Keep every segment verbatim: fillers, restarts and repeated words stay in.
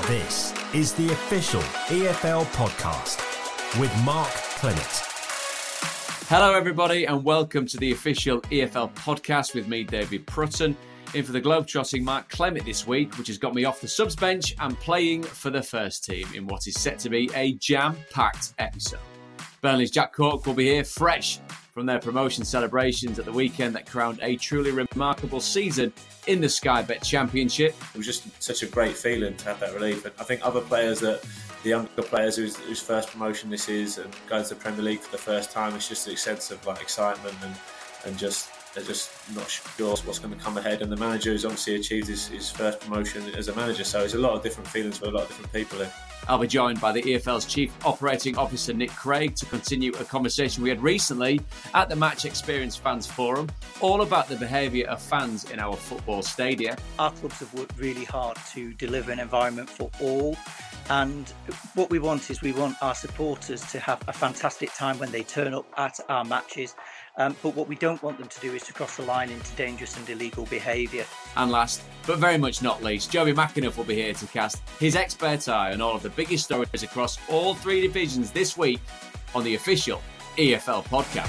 This is the official E F L podcast with Mark Clement. Hello everybody and welcome to the official E F L podcast with me, David Prutton, in for the globetrotting Mark Clement this week, which has got me off the subs bench and playing for the first team in what is set to be a jam-packed episode. Burnley's Jack Cork will be here fresh from their promotion celebrations at the weekend that crowned a truly remarkable season in the Sky Bet Championship. It was just such a great feeling to have that relief. And I think other players, that the younger players whose, whose first promotion this is and going to the Premier League for the first time, it's just a sense of like excitement and, and just they're just not sure what's going to come ahead. And the manager has obviously achieved his, his first promotion as a manager. So there's a lot of different feelings for a lot of different people here. I'll be joined by the E F L's Chief Operating Officer, Nick Craig, to continue a conversation we had recently at the Match Experience Fans Forum, all about the behaviour of fans in our football stadia. Our clubs have worked really hard to deliver an environment for all. And what we want is we want our supporters to have a fantastic time when they turn up at our matches. Um, but what we don't want them to do is to cross the line into dangerous and illegal behaviour. And last, but very much not least, Joey McAnuff will be here to cast his expert eye on all of the biggest stories across all three divisions this week on the official E F L podcast.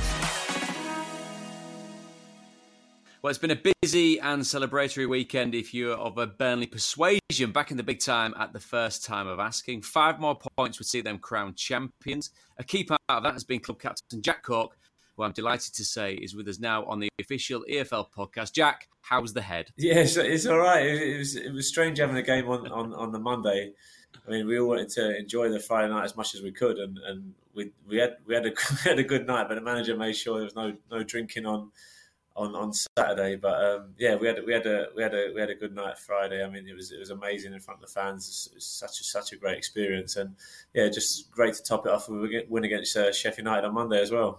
Well, it's been a busy and celebratory weekend if you're of a Burnley persuasion, back in the big time at the first time of asking. Five more points would see them crowned champions. A key part of that has been club captain Jack Cork, who I'm delighted to say is with us now on the official E F L podcast. Jack, how's the head? Yeah, it's, it's all right. It, it, was, it was strange having a game on, on, on the Monday. I mean, we all wanted to enjoy the Friday night as much as we could, and, and we we had we had a we had a good night. But the manager made sure there was no no drinking on on, on Saturday. But um, yeah, we had we had a we had a we had a good night Friday. I mean, it was it was amazing in front of the fans. It was such a such a great experience, and yeah, just great to top it off with a win against uh, Sheffield United on Monday as well.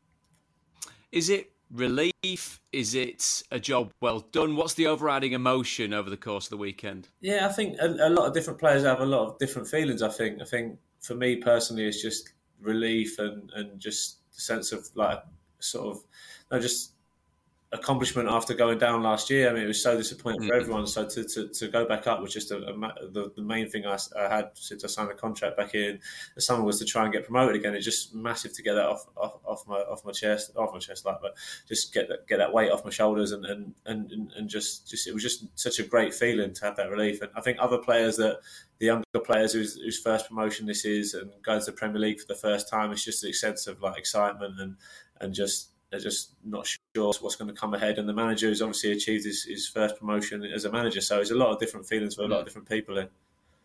Is it relief? Is it a job well done? What's the overriding emotion over the course of the weekend? Yeah, I think a, a lot of different players have a lot of different feelings. I think. I think for me personally, it's just relief and, and just the sense of like sort of no, just accomplishment after going down last year. I mean, it was so disappointing mm-hmm. for everyone. So to, to, to go back up was just a, a, the, the main thing I, I had since I signed the contract back in the summer was to try and get promoted again. It's just massive to get that off off, off my off my chest, off my chest, like, but just get that get that weight off my shoulders and and, and, and just just it was just such a great feeling to have that relief. And I think other players that the younger players whose, whose first promotion this is and going to the Premier League for the first time, it's just a sense of like excitement and and just. They're just not sure what's going to come ahead. And the manager has obviously achieved his, his first promotion as a manager. So there's a lot of different feelings for a lot of different people here.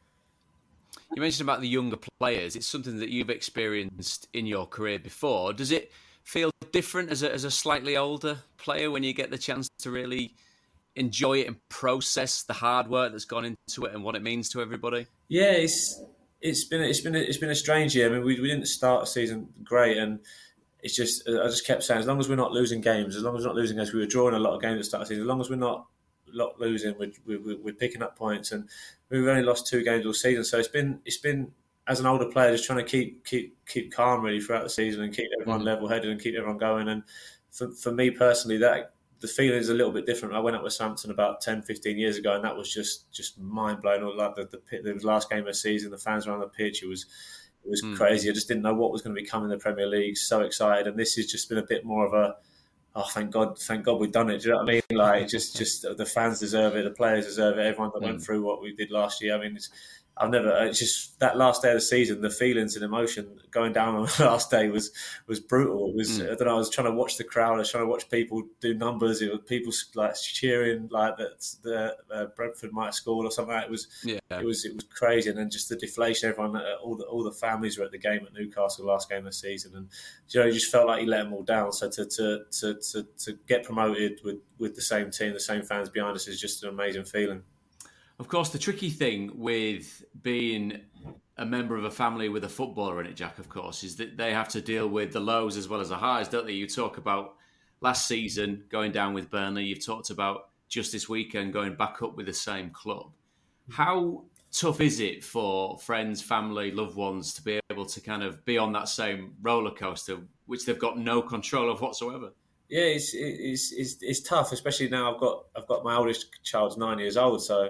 You mentioned about the younger players. It's something that you've experienced in your career before. Does it feel different as a, as a slightly older player when you get the chance to really enjoy it and process the hard work that's gone into it and what it means to everybody? Yeah, it's it's been it's been a, it's been a strange year. I mean, we we didn't start the season great, and it's just, I just kept saying, as long as we're not losing games, as long as we're not losing games, we were drawing a lot of games at the start of the season, as long as we're not, not losing, we're, we're, we're picking up points, and we've only lost two games all season. So it's been, it's been as an older player, just trying to keep keep keep calm really throughout the season and keep everyone mm. level-headed and keep everyone going. And for, for me personally, that the feeling is a little bit different. I went up with Southampton about ten, fifteen years ago, and that was just, just mind-blowing. Like the, the, the last game of the season, the fans were on the pitch, it was... It was mm. crazy. I just didn't know what was going to be coming in the Premier League. So excited, and this has just been a bit more of a, oh, thank God, thank God we've done it. Do you know what I mean? Like, just, just the fans deserve it, the players deserve it. Everyone that mm. went through what we did last year. I mean, it's, I've never. It's just that last day of the season, the feelings and emotion going down on the last day was was brutal. It was. Mm. I don't know. I was trying to watch the crowd. I was trying to watch people do numbers. It was people like cheering, like that the uh, Brentford might have scored or something. It was. Yeah. It was. It was crazy. And then just the deflation. Everyone, uh, all the all the families were at the game at Newcastle last game of the season, and you know, you just felt like you let them all down. So to to to to, to get promoted with with the same team, the same fans behind us is just an amazing feeling. Of course, the tricky thing with being a member of a family with a footballer in it, Jack, of course, is that they have to deal with the lows as well as the highs, don't they? You talk about last season going down with Burnley. You've talked about just this weekend going back up with the same club. How tough is it for friends, family, loved ones to be able to kind of be on that same roller coaster, which they've got no control of whatsoever? Yeah, it's it's it's, it's tough, especially now. I've got I've got my oldest child's nine years old, so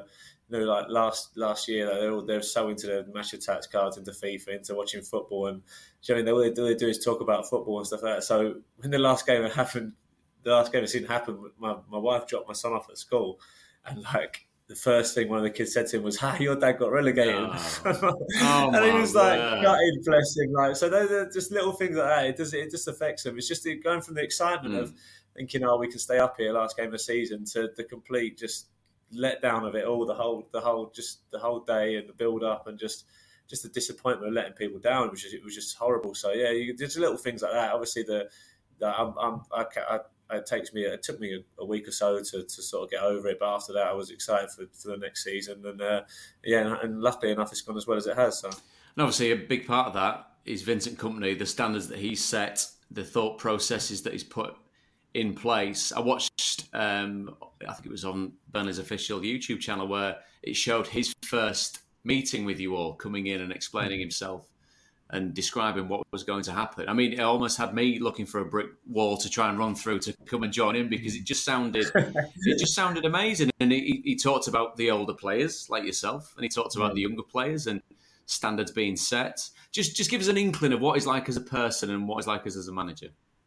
you know, like last last year, like they're all, they're so into the match attacks cards, into FIFA, into watching football, and you know, I mean, all they, all they do is talk about football and stuff like that. So when the last game happened, the last game that didn't happen, my my wife dropped my son off at school, and like the first thing one of the kids said to him was, "Ha, your dad got relegated," oh. Oh, and he was like, word. gutted, bless him. Like, so those are just little things like that. It does it just affects them. It's just the, going from the excitement mm. of thinking, "Oh, we can stay up here last game of the season," to the complete just let down of it all, the whole, the whole, just the whole day and the build up, and just, just the disappointment of letting people down. It was just, it was just horrible. So yeah, you, just little things like that. Obviously, the, the I'm, I'm, I, I, it takes me, it took me a, a week or so to, to sort of get over it. But after that, I was excited for, for the next season, and uh, yeah, and, and luckily enough, it's gone as well as it has. So, and obviously, a big part of that is Vincent Kompany, the standards that he's set, the thought processes that he's put in place. I watched, um, I think it was on Burnley's official YouTube channel, where it showed his first meeting with you all, coming in and explaining himself and describing what was going to happen. I mean, it almost had me looking for a brick wall to try and run through to come and join in, because it just sounded, it just sounded amazing. And he, he talked about the older players like yourself, and he talked about the younger players and standards being set. Just, just give us an inkling of what he's like as a person and what he's like as, as a manager.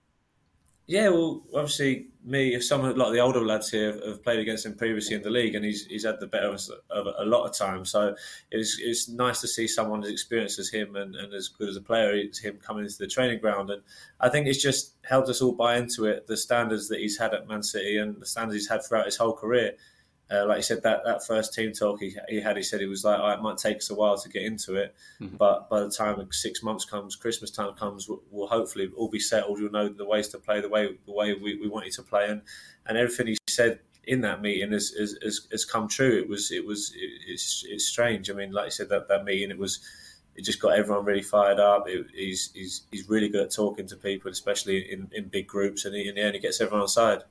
Yeah, well, obviously, me, some of a lot of the older lads here have played against him previously in the league, and he's he's had the better of us of a lot of times. So it's it's nice to see someone as experienced as him and, and as good as a player as him coming into the training ground. And I think it's just helped us all buy into it, the standards that he's had at Man City and the standards he's had throughout his whole career. Uh, like you said, that, that first team talk he, he had, he said he was like, oh, it might take us a while to get into it, mm-hmm. but by the time six months comes, Christmas time comes, we'll, we'll hopefully all be settled. You'll know the ways to play, the way the way we, we want you to play, and, and everything he said in that meeting has, has, has, has come true. It was it was it, it's it's strange. I mean, like you said, that, that meeting, it was it just got everyone really fired up. It, he's he's he's really good at talking to people, especially in, in big groups, and he, in the end, he gets everyone on side.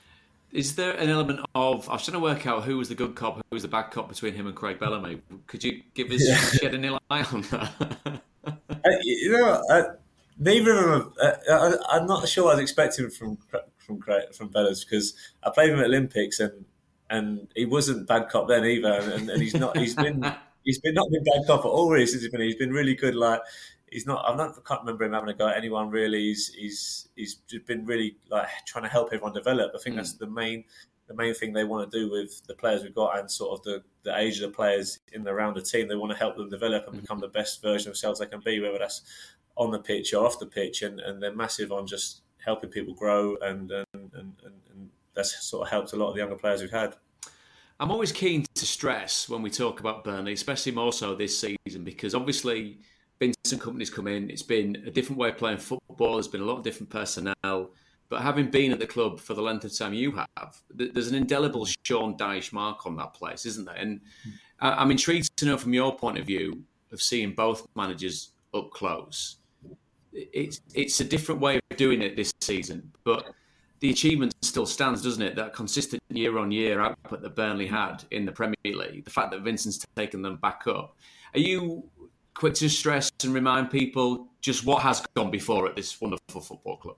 Is there an element of, I was trying to work out who was the good cop, who was the bad cop between him and Craig Bellamy. Could you give us, yeah. shed any light on that? uh, you know, uh, neither of them, uh, I, I'm not sure what I was expecting from from from Bellas, because I played him at Olympics, and and he wasn't bad cop then either, and, and he's not, he's been, he's been not been bad cop at all really since he's been, he's been really good. Like, he's not, I'm not, I can't remember him having a go at anyone really. He's he's he's just been really like trying to help everyone develop. I think mm. that's the main the main thing they want to do with the players we've got, and sort of the, the age of the players in and around the team. They want to help them develop and mm. become the best version of themselves they can be, whether that's on the pitch or off the pitch. And, and they're massive on just helping people grow, and and, and and and that's sort of helped a lot of the younger players we've had. I'm always keen to stress when we talk about Burnley, especially more so this season, because obviously Vincent Kompany's come in. It's been a different way of playing football. There's been a lot of different personnel. But having been at the club for the length of time you have, there's an indelible Sean Dyche mark on that place, isn't there? And I'm intrigued to know from your point of view of seeing both managers up close. It's it's a different way of doing it this season, but the achievement still stands, doesn't it? That consistent year-on-year output that Burnley had in the Premier League, the fact that Vincent's taken them back up. Are you quick to stress and remind people just what has gone before at this wonderful football club?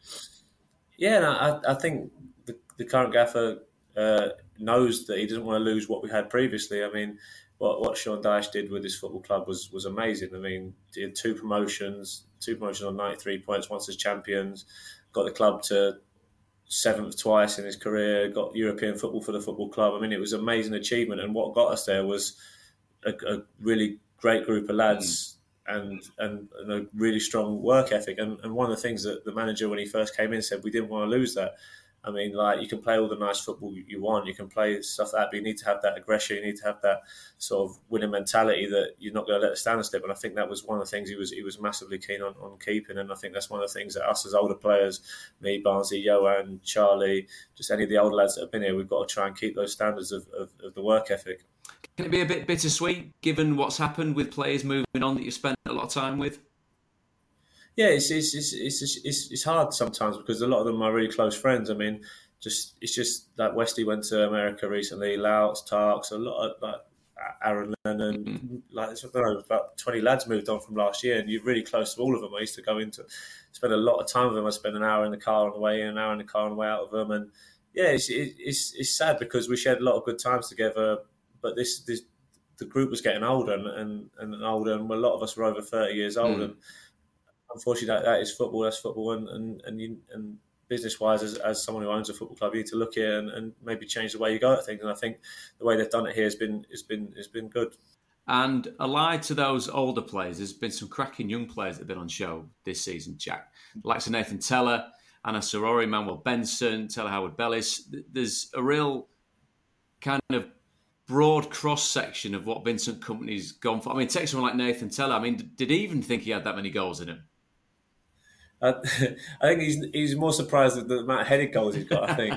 Yeah, no, I, I think the, the current gaffer uh, knows that he doesn't want to lose what we had previously. I mean, what, what Sean Dyche did with this football club was was amazing. I mean, he had two promotions, two promotions on ninety-three points, once as champions, got the club to seventh twice in his career, got European football for the football club. I mean, it was an amazing achievement, and what got us there was a, a really great group of lads mm. and, and and a really strong work ethic. And, and one of the things that the manager, when he first came in, said, we didn't want to lose that. I mean, like, you can play all the nice football you want, you can play stuff like that, but you need to have that aggression, you need to have that sort of winning mentality that you're not going to let the standard slip. And I think that was one of the things he was he was massively keen on, on keeping. And I think that's one of the things that us as older players, me, Barnsley, Johan, Charlie, just any of the older lads that have been here, we've got to try and keep those standards of, of, of the work ethic. Can it be a bit bittersweet, given what's happened with players moving on that you spent a lot of time with? Yeah, it's it's, it's it's it's it's hard sometimes, because a lot of them are really close friends. I mean, just it's just like Westy went to America recently, Louts, Tarks, a lot of like Aaron Lennon, mm-hmm. like I don't know, about twenty lads moved on from last year, and you're really close to all of them. I used to go into spend a lot of time with them. I spend an hour in the car on the way in, an hour in the car on the way out of them, and yeah, it's it's it's sad because we shared a lot of good times together but this this the group was getting older and, and, and older, and a lot of us were over thirty years old. Mm. And unfortunately, that, that is football. That's football, and and and, you, and business-wise, as, as someone who owns a football club, you need to look here and, and maybe change the way you go at things. And I think the way they've done it here has been has been has been good. And allied to those older players, there's been some cracking young players that have been on show this season, Jack. Like Nathan Tella, Anna Sorori, Manuel Benson, Taylor Howard-Bellis. There's a real kind of broad cross-section of what Vincent Kompany's gone for. I mean, take someone like Nathan Tella. I mean, did he even think he had that many goals in him? I, I think he's he's more surprised at the amount of headed goals he's got, I think.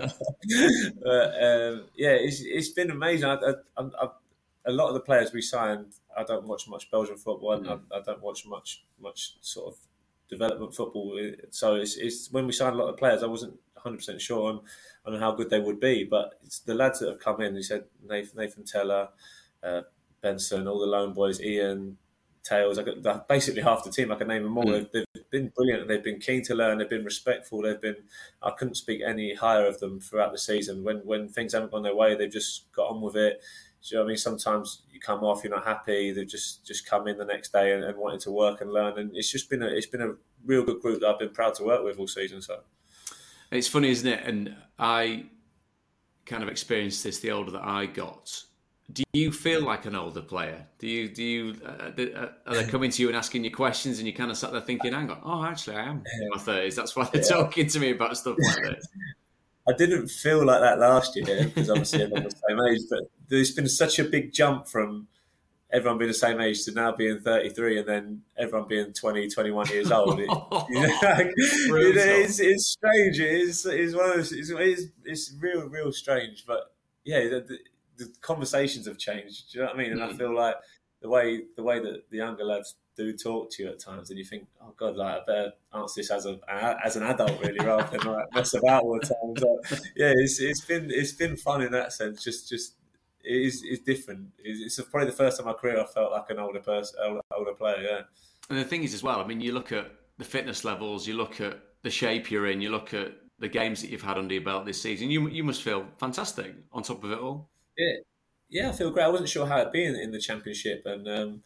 but, um, yeah, it's, it's been amazing. I, I, I, a lot of the players we signed, I don't watch much Belgian football. Mm. I, I don't watch much much sort of development football. So it's, it's when we signed a lot of players, I wasn't one hundred percent sure on, on how good they would be. But it's the lads that have come in. He said Nathan, Nathan Tella, uh, Benson, all the loan boys, Ian, Tails. I got basically half the team. I can name them all. Mm. They've, they've been brilliant, and they've been keen to learn. They've been respectful. They've been. I couldn't speak any higher of them throughout the season. When when things haven't gone their way, they've just got on with it. Do you know what I mean? Sometimes you come off, you're not happy. They just just come in the next day and, and wanting to work and learn. And it's just been a it's been a real good group that I've been proud to work with all season. So it's funny, isn't it? And I kind of experienced this the older that I got. Do you feel like an older player? Do you do you uh, are they coming to you and asking you questions, and you kind of sat there thinking, "Hang on, oh, actually, I am in my thirties. That's why they're yeah. talking to me about stuff like this." I didn't feel like that last year because obviously everyone was the same age, but there's been such a big jump from everyone being the same age to now being thirty-three and then everyone being twenty, twenty-one years old. It, you know, like, it, it's, it's strange. It is, it's one of those, it's, it's, it's real, real strange. But yeah, the, the, the conversations have changed. Do you know what I mean? And mm. I feel like the way the way that the younger lads do talk to you at times, and you think, oh God, like I better answer this as a as an adult, really, rather than like mess about all the time. So, yeah, it's it's been it's been fun in that sense. Just just it is it's different. It's, it's probably the first time in my career I felt like an older person, older player. Yeah. And the thing is, as well, I mean, you look at the fitness levels, you look at the shape you're in, you look at the games that you've had under your belt this season. You you must feel fantastic on top of it all. Yeah, yeah, I feel great. I wasn't sure how it'd be in, in the championship, and. Um,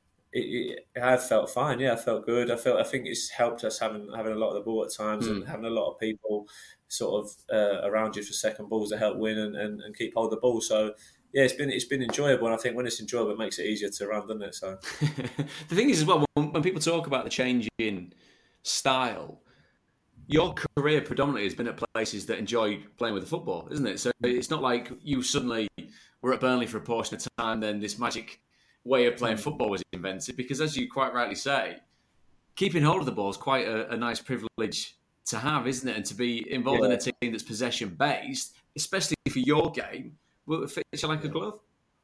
It, it, I felt fine. Yeah, I felt good. I felt. I think it's helped us having having a lot of the ball at times mm. and having a lot of people sort of uh, around you for second balls to help win and, and, and keep hold of the ball. So yeah, it's been it's been enjoyable. And I think when it's enjoyable, it makes it easier to run, doesn't it? So the thing is as well, when, when people talk about the change in style, your career predominantly has been at places that enjoy playing with the football, isn't it? So it's not like you suddenly were at Burnley for a portion of time, then this magic way of playing football was invented, because as you quite rightly say, keeping hold of the ball is quite a, a nice privilege to have, isn't it? And to be involved yeah. in a team that's possession based, especially for your game, will it fit you like a glove?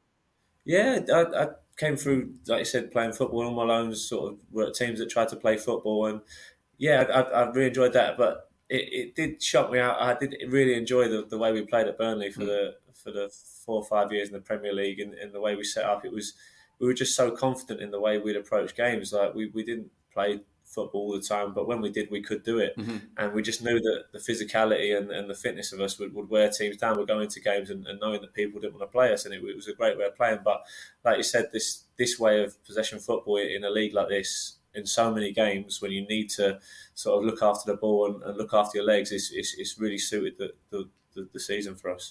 Yeah, I, I came through, like you said, playing football. All my loans sort of were at teams that tried to play football, and yeah, I, I really enjoyed that. But it, it did shock me out. I did really enjoy the, the way we played at Burnley for mm. the for the four or five years in the Premier League, and, and the way we set up. It was. We were just so confident in the way we'd approach games. Like we, we didn't play football all the time, but when we did, we could do it. Mm-hmm. And we just knew that the physicality and, and the fitness of us would, would wear teams down. We'd go into games and, and knowing that people didn't want to play us, and it, it was a great way of playing. But like you said, this this way of possession football in a league like this, in so many games, when you need to sort of look after the ball and, and look after your legs, is it's really suited the, the, the, the season for us.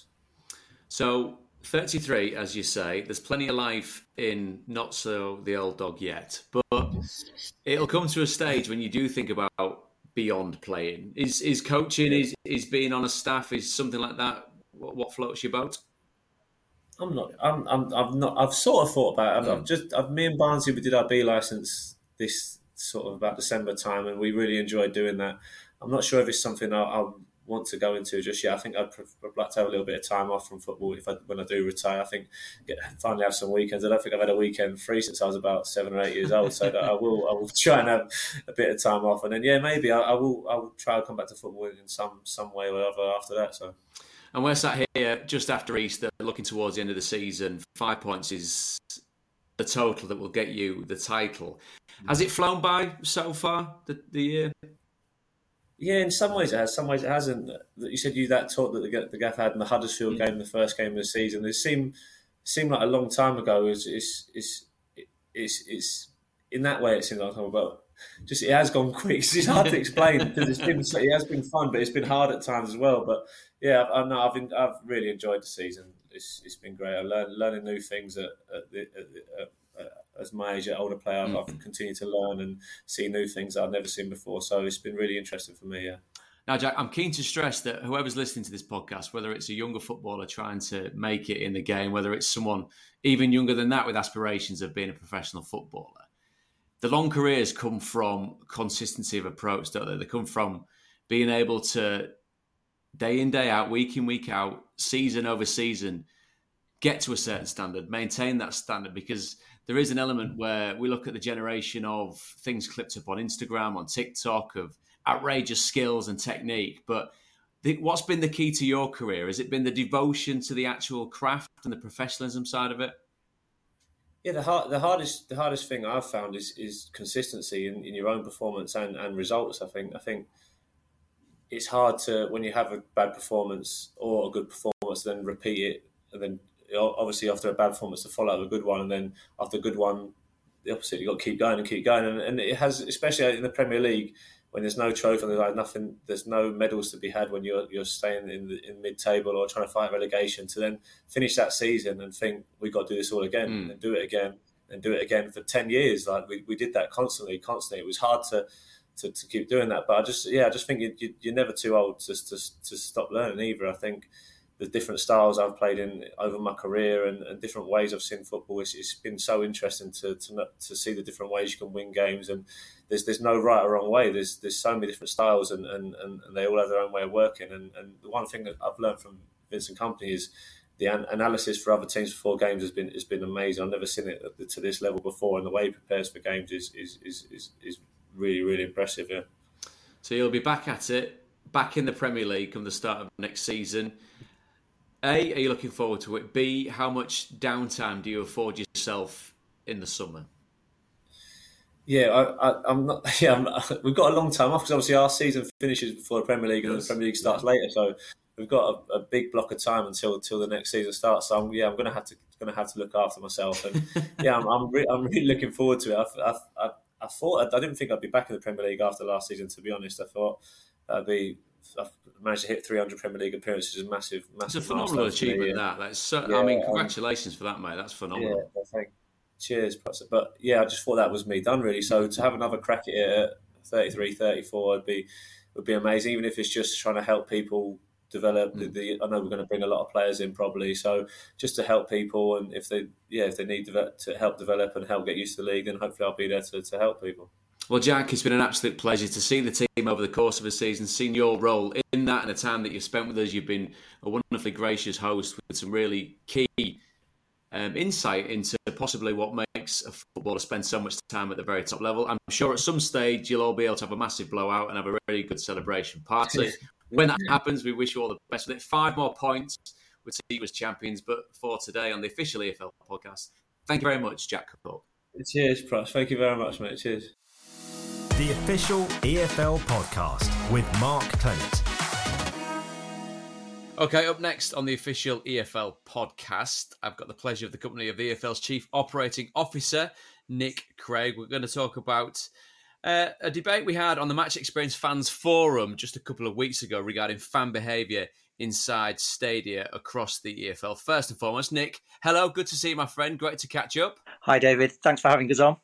So thirty-three, as you say, there's plenty of life in not so the old dog yet, but it'll come to a stage when you do think about beyond playing. Is is coaching, is is being on a staff, is something like that what, what floats your boat? I'm not. I'm. I'm. I've not. I've sort of thought about it. I've, mm. I've just. I've, me and Barnsley, we did our B license this sort of about December time, and we really enjoyed doing that. I'm not sure if it's something I'll, I'll want to go into just yet. I think I'd, I'd like to have a little bit of time off from football if I, when I do retire. I think get, finally have some weekends. I don't think I've had a weekend free since I was about seven or eight years old. So that I will. I will try and have a bit of time off, and then yeah, maybe I, I will. I will try to come back to football in some some way or other after that. So. And we're sat here just after Easter, looking towards the end of the season. Five points is the total that will get you the title. Has it flown by so far, the, the year? Yeah, in some ways it has. Some ways it hasn't. You said you that talk that the, the Gaff had in the Huddersfield game, the first game of the season. It seemed seemed like a long time ago. It's it's it's it's, it's in that way it seems like a long time ago. But just it has gone quick. It's hard to explain because it's been it has been fun, but it's been hard at times as well. But yeah, I know I've been, I've really enjoyed the season. It's it's been great. I learned learning new things at, at, the, at, the, at, at as my age, at older player. I've, I've continued to learn and see new things that I've never seen before. So it's been really interesting for me. Yeah. Now, Jack, I'm keen to stress that whoever's listening to this podcast, whether it's a younger footballer trying to make it in the game, whether it's someone even younger than that with aspirations of being a professional footballer, the long careers come from consistency of approach, don't they? They come from being able to, day in, day out, week in, week out, season over season, get to a certain standard, maintain that standard, because there is an element where we look at the generation of things clipped up on Instagram, on TikTok, of outrageous skills and technique. But the, what's been the key to your career? Has it been the devotion to the actual craft and the professionalism side of it? Yeah, the hard, the hardest the hardest thing I've found is is consistency in, in your own performance and, and results. I think I think it's hard to, when you have a bad performance or a good performance, then repeat it, and then obviously after a bad performance to follow up a good one, and then after a good one, the opposite. You've got to keep going and keep going, and, and it has, especially in the Premier League, when there's no trophy, there's like nothing, there's no medals to be had when you're you're staying in the, in mid-table or trying to fight relegation, to then finish that season and think we've got to do this all again mm. and do it again and do it again for ten years. Like we, we did that constantly, constantly. It was hard to, to, to keep doing that, but I just yeah, I just think you, you, you're never too old to, to to stop learning either. I think the different styles I've played in over my career and, and different ways I've seen football, it's, it's been so interesting to, to to see the different ways you can win games. And there's there's no right or wrong way. There's there's so many different styles, and, and, and they all have their own way of working. And, and the one thing that I've learned from Vincent Kompany is the an- analysis for other teams before games has been has been amazing. I've never seen it to this level before, and the way he prepares for games is is is is, is really really impressive. Yeah. So you'll be back at it, back in the Premier League come the start of next season. A, are you looking forward to it? B, how much downtime do you afford yourself in the summer? Yeah, I, I, I'm not. Yeah, I'm not, we've got a long time off because obviously our season finishes before the Premier League, and the Premier League starts later. So we've got a, a big block of time until until the next season starts. So I'm, yeah, I'm going to have to going to have to look after myself, and yeah, I'm I'm, re- I'm really looking forward to it. I, I, I, I thought I didn't think I'd be back in the Premier League after last season. To be honest, I thought that'd be. I've managed to hit three hundred Premier League appearances. Is a massive, massive. It's a phenomenal achievement. That. That's so, yeah, I mean, congratulations um, for that, mate. That's phenomenal. Yeah, I think. Cheers, but yeah, I just thought that was me done really. So to have another crack at it at thirty-three, thirty-four would be would be amazing. Even if it's just trying to help people develop. Mm. The, the, I know we're going to bring a lot of players in probably, so just to help people, and if they yeah if they need to help develop and help get used to the league, then hopefully I'll be there to, to help people. Well, Jack, it's been an absolute pleasure to see the team over the course of the season, seeing your role in that and the time that you've spent with us. You've been a wonderfully gracious host with some really key um, insight into possibly what makes a footballer spend so much time at the very top level. I'm sure at some stage you'll all be able to have a massive blowout and have a really good celebration party. When that happens, we wish you all the best with it. Five more points would see you as champions, but for today on the official E F L podcast, thank you very much, Jack Cook. Cheers, Pross. Thank you very much, mate. Cheers. The official E F L podcast with Mark Clement. Okay, up next on the official E F L podcast, I've got the pleasure of the company of the E F L's Chief Operating Officer, Nick Craig. We're going to talk about uh, a debate we had on the Match Experience Fans Forum just a couple of weeks ago regarding fan behaviour inside stadia across the E F L. First and foremost, Nick, hello, good to see you, my friend. Great to catch up. Hi, David. Thanks for having us on.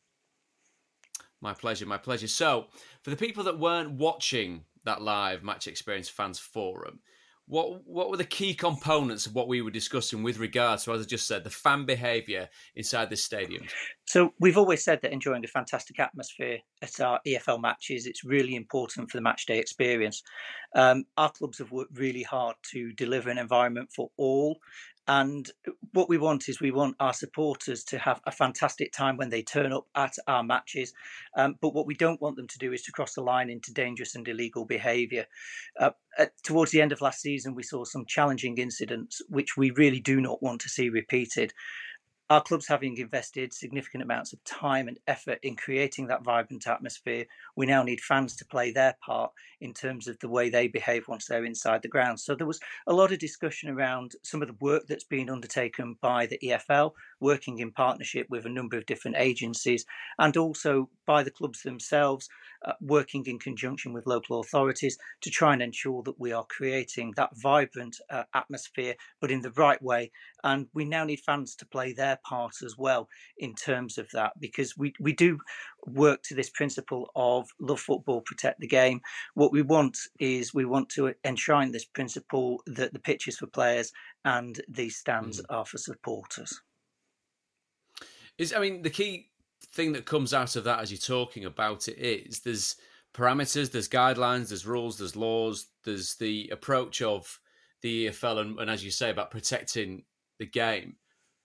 My pleasure, my pleasure. So, for the people that weren't watching that live Match Experience Fans Forum, what what were the key components of what we were discussing with regards to, as I just said, the fan behaviour inside this stadium? So we've always said that enjoying a fantastic atmosphere at our E F L matches, it's really important for the match day experience. Um, our clubs have worked really hard to deliver an environment for all. And what we want is we want our supporters to have a fantastic time when they turn up at our matches. Um, but what we don't want them to do is to cross the line into dangerous and illegal behaviour. Uh, at, towards the end of last season, we saw some challenging incidents, which we really do not want to see repeated. our clubs having invested significant amounts of time and effort in creating that vibrant atmosphere, we now need fans to play their part in terms of the way they behave once they're inside the ground. So there was a lot of discussion around some of the work that's been undertaken by the E F L, working in partnership with a number of different agencies, and also by the clubs themselves, uh, working in conjunction with local authorities to try and ensure that we are creating that vibrant uh, atmosphere, but in the right way. And we now need fans to play their part as well in terms of that, because we, we do work to this principle of love football, protect the game. What we want is we want to enshrine this principle that the pitch is for players and the stands mm. are for supporters. Is I mean, the key thing that comes out of that as you're talking about it is there's parameters, there's guidelines, there's rules, there's laws, there's the approach of the E F L, and, and as you say, about protecting the game.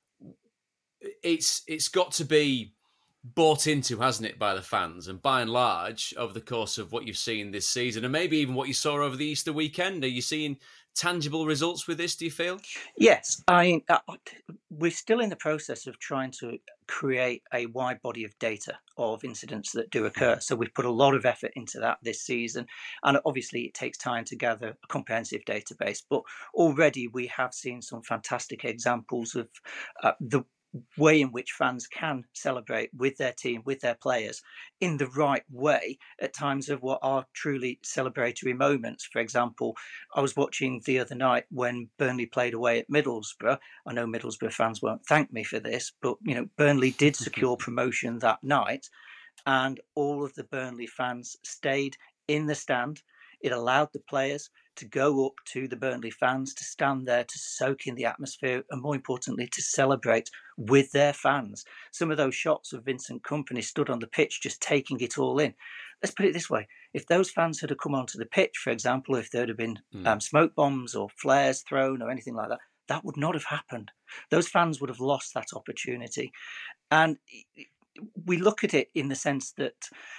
It's it's got to be bought into, hasn't it, by the fans? And by and large, over the course of what you've seen this season, and maybe even what you saw over the Easter weekend, are you seeing tangible results with this, do you feel? Yes, I uh, we're still in the process of trying to create a wide body of data of incidents that do occur. So we've put a lot of effort into that this season, and obviously it takes time to gather a comprehensive database, but already we have seen some fantastic examples of uh, the way in which fans can celebrate with their team, with their players, in the right way at times of what are truly celebratory moments. For example, I was watching the other night when Burnley played away at Middlesbrough. I know Middlesbrough fans won't thank me for this, but you know, Burnley did secure promotion that night, and all of the Burnley fans stayed in the stand. It allowed the players to go up to the Burnley fans, to stand there, to soak in the atmosphere, and more importantly, to celebrate with their fans. Some of those shots of Vincent Kompany stood on the pitch just taking it all in. Let's put it this way. If those fans had come onto the pitch, for example, if there had been mm. um, smoke bombs or flares thrown or anything like that, that would not have happened. Those fans would have lost that opportunity. And we look at it in the sense that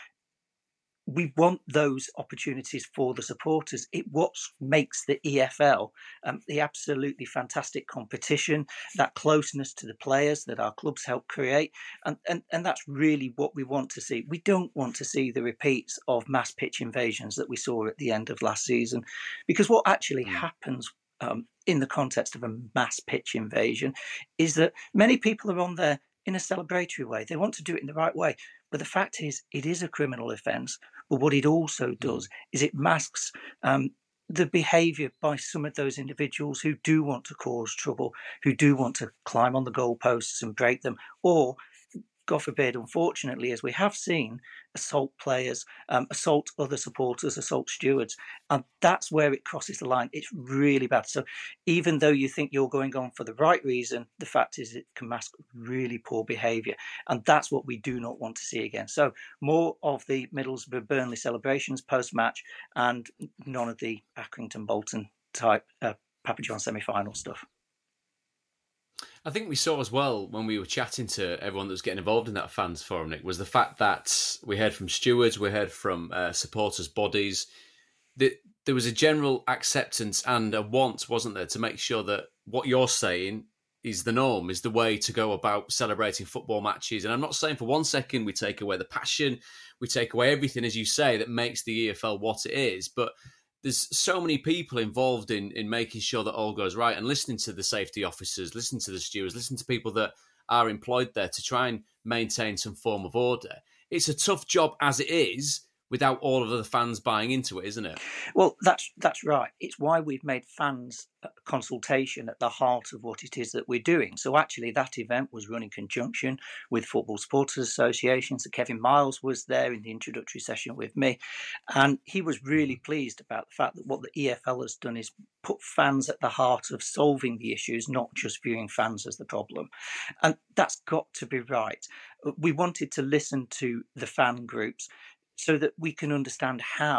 we want those opportunities for the supporters. It what makes the E F L um, the absolutely fantastic competition, that closeness to the players that our clubs help create. And, and, and that's really what we want to see. We don't want to see the repeats of mass pitch invasions that we saw at the end of last season, because what actually mm. happens um, in the context of a mass pitch invasion is that many people are on there in a celebratory way. They want to do it in the right way. But the fact is, it is a criminal offence. But what it also does mm. is it masks um, the behaviour by some of those individuals who do want to cause trouble, who do want to climb on the goalposts and break them, or, God forbid, unfortunately, as we have seen, assault players, um, assault other supporters, assault stewards. And that's where it crosses the line. It's really bad. So even though you think you're going on for the right reason, the fact is it can mask really poor behaviour. And that's what we do not want to see again. So more of the Middlesbrough Burnley celebrations post-match and none of the Accrington Bolton type uh, Papa John semi-final stuff. I think we saw as well when we were chatting to everyone that was getting involved in that fans forum, Nick, was the fact that we heard from stewards, we heard from uh, supporters' bodies, that there was a general acceptance and a want, wasn't there, to make sure that what you're saying is the norm, is the way to go about celebrating football matches. And I'm not saying for one second we take away the passion, we take away everything, as you say, that makes the E F L what it is, but there's so many people involved in, in making sure that all goes right and listening to the safety officers, listening to the stewards, listening to people that are employed there to try and maintain some form of order. It's a tough job as it is without all of the fans buying into it, isn't it? Well, that's that's right. It's why we've made fans consultation at the heart of what it is that we're doing. So actually that event was run in conjunction with Football Supporters Association. So Kevin Miles was there in the introductory session with me, and he was really pleased about the fact that what the E F L has done is put fans at the heart of solving the issues, not just viewing fans as the problem. And that's got to be right. We wanted to listen to the fan groups so that we can understand how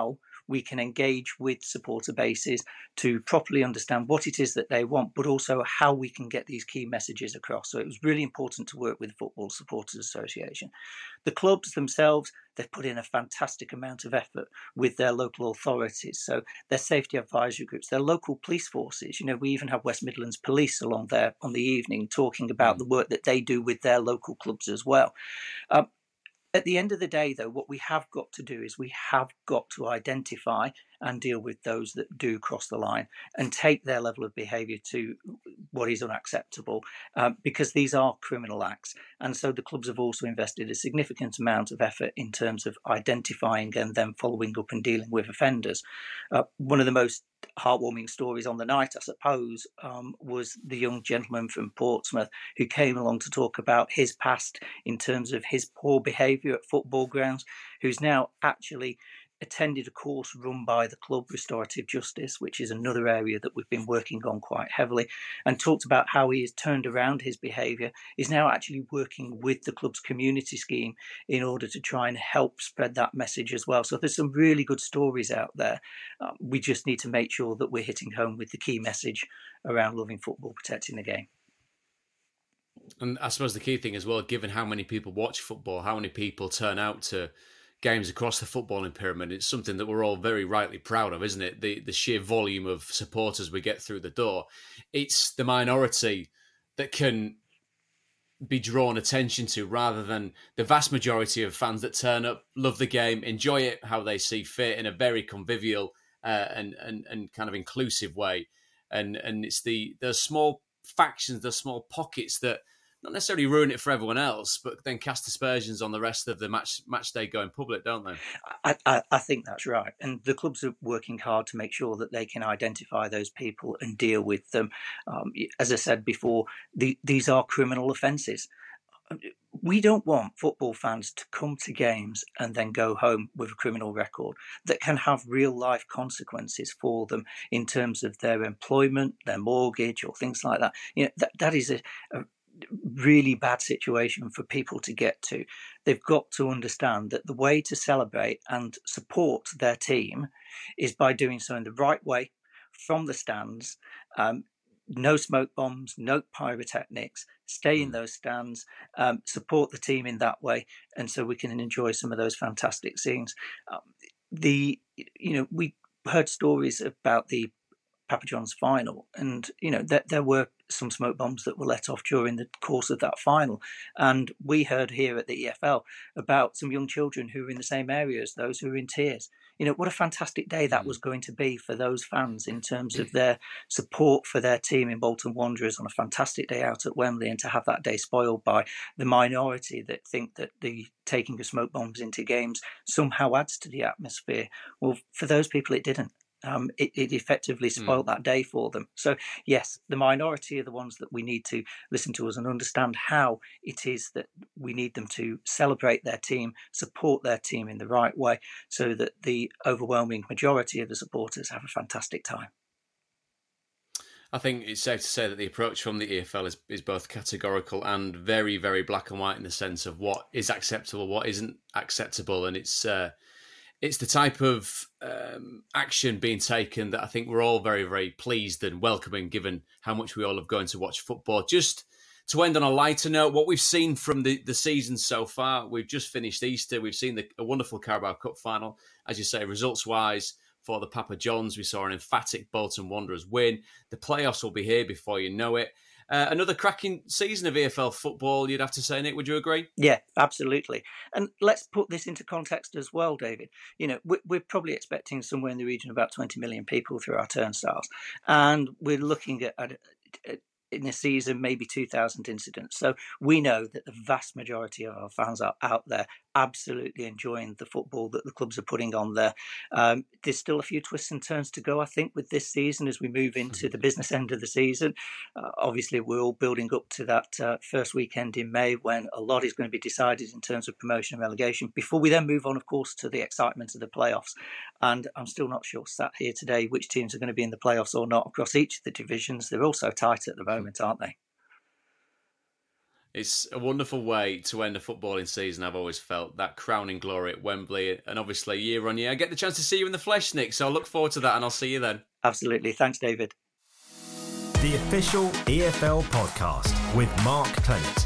we can engage with supporter bases to properly understand what it is that they want, but also how we can get these key messages across. So it was really important to work with the Football Supporters Association. The clubs themselves, they've put in a fantastic amount of effort with their local authorities. So their safety advisory groups, their local police forces. You know, we even have West Midlands Police along there on the evening talking about the work that they do with their local clubs as well. Um, At the end of the day, though, what we have got to do is we have got to identify and deal with those that do cross the line and take their level of behaviour to what is unacceptable, um, because these are criminal acts. And so the clubs have also invested a significant amount of effort in terms of identifying and then following up and dealing with offenders. Uh, one of the most heartwarming stories on the night, I suppose, um, was the young gentleman from Portsmouth who came along to talk about his past in terms of his poor behaviour at football grounds, who's now actually attended a course run by the club, Restorative Justice, which is another area that we've been working on quite heavily, and talked about how he has turned around his behaviour, is now actually working with the club's community scheme in order to try and help spread that message as well. So there's some really good stories out there. Uh, we just need to make sure that we're hitting home with the key message around loving football, protecting the game. And I suppose the key thing as well, given how many people watch football, how many people turn out to games across the footballing pyramid, it's something that we're all very rightly proud of, isn't it? The the sheer volume of supporters we get through the door. It's the minority that can be drawn attention to rather than the vast majority of fans that turn up, love the game, enjoy it how they see fit in a very convivial uh, and, and and kind of inclusive way. And and it's the the small factions, the small pockets that not necessarily ruin it for everyone else, but then cast aspersions on the rest of the match match day going public, don't they? I, I, I think that's right. And the clubs are working hard to make sure that they can identify those people and deal with them. Um, as I said before, the, these are criminal offences. We don't want football fans to come to games and then go home with a criminal record that can have real life consequences for them in terms of their employment, their mortgage, or things like that. You know, that, that is a, a really bad situation for people to get to. They've got to understand that the way to celebrate and support their team is by doing so in the right way, from the stands. Um, no smoke bombs, no pyrotechnics. Stay in those stands, um, support the team in that way, and so we can enjoy some of those fantastic scenes. Um, the you know we heard stories about the Papa John's final, and you know that there were some smoke bombs that were let off during the course of that final, and we heard here at the E F L about some young children who were in the same area as those who were in tears. You know, what a fantastic day that was going to be for those fans in terms of their support for their team in Bolton Wanderers on a fantastic day out at Wembley, and to have that day spoiled by the minority that think that the taking of smoke bombs into games somehow adds to the atmosphere. Well, for those people, it didn't. Um, it, it effectively spoiled mm. that day for them. So, yes, the minority are the ones that we need to listen to us and understand how it is that we need them to celebrate their team, support their team in the right way, so that the overwhelming majority of the supporters have a fantastic time. I think it's safe to say that the approach from the E F L is, is both categorical and very, very black and white in the sense of what is acceptable, what isn't acceptable. And it's... Uh, It's the type of um, action being taken that I think we're all very, very pleased and welcoming, given how much we all love going to watch football. Just to end on a lighter note, what we've seen from the, the season so far, we've just finished Easter. We've seen the, a wonderful Carabao Cup final. As you say, results-wise, for the Papa Johns, we saw an emphatic Bolton Wanderers win. The playoffs will be here before you know it. Uh, another cracking season of E F L football, you'd have to say, Nick. Would you agree? Yeah, absolutely. And let's put this into context as well, David. You know, we're, we're probably expecting somewhere in the region of about twenty million people through our turnstiles. And we're looking at, at, at in a season, maybe two thousand incidents. So we know that the vast majority of our fans are out there absolutely enjoying the football that the clubs are putting on there. Um, there's still a few twists and turns to go, I think, with this season as we move into the business end of the season. Uh, obviously, we're all building up to that uh, first weekend in May when a lot is going to be decided in terms of promotion and relegation before we then move on, of course, to the excitement of the playoffs. And I'm still not sure, sat here today, which teams are going to be in the playoffs or not across each of the divisions. They're all so tight at the moment, aren't they? It's a wonderful way to end a footballing season, I've always felt, that crowning glory at Wembley. And obviously, year on year, I get the chance to see you in the flesh, Nick. So I look forward to that, and I'll see you then. Absolutely. Thanks, David. The official E F L podcast with Mark Clement.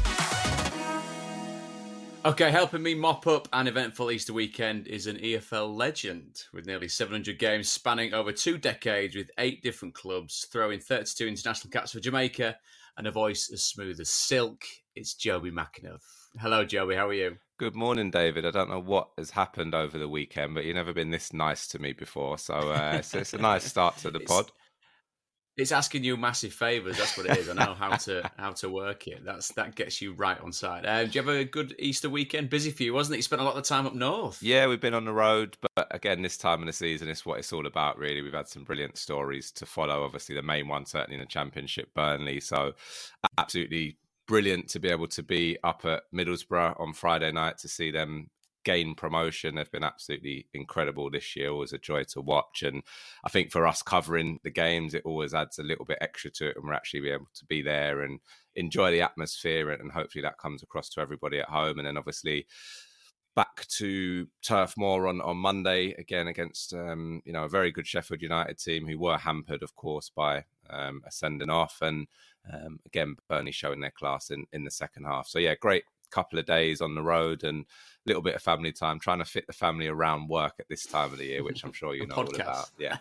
Okay, helping me mop up an eventful Easter weekend is an E F L legend with nearly seven hundred games spanning over two decades with eight different clubs, throwing thirty-two international caps for Jamaica and a voice as smooth as silk. It's Joby McAnuff. Hello, Joby. How are you? Good morning, David. I don't know what has happened over the weekend, but you've never been this nice to me before. So uh, it's, it's a nice start to the it's, pod. It's asking you massive favours. That's what it is. I know how to how to work it. That's That gets you right on side. Uh, do you have a good Easter weekend? Busy for you, wasn't it? You spent a lot of time up north. Yeah, we've been on the road. But again, this time of the season is what it's all about, really. We've had some brilliant stories to follow. Obviously, the main one, certainly in the Championship, Burnley. So absolutely brilliant to be able to be up at Middlesbrough on Friday night to see them gain promotion. They've been absolutely incredible this year. Always a joy to watch. And I think for us covering the games, it always adds a little bit extra to it, and we're actually be able to be there and enjoy the atmosphere. And hopefully that comes across to everybody at home. And then obviously back to Turf Moor on, on Monday, again against um, you know a very good Sheffield United team who were hampered, of course, by um, a sending off. And um, again, Burnley showing their class in, in the second half. So yeah, great couple of days on the road and a little bit of family time, trying to fit the family around work at this time of the year, which I'm sure you know all about. Yeah.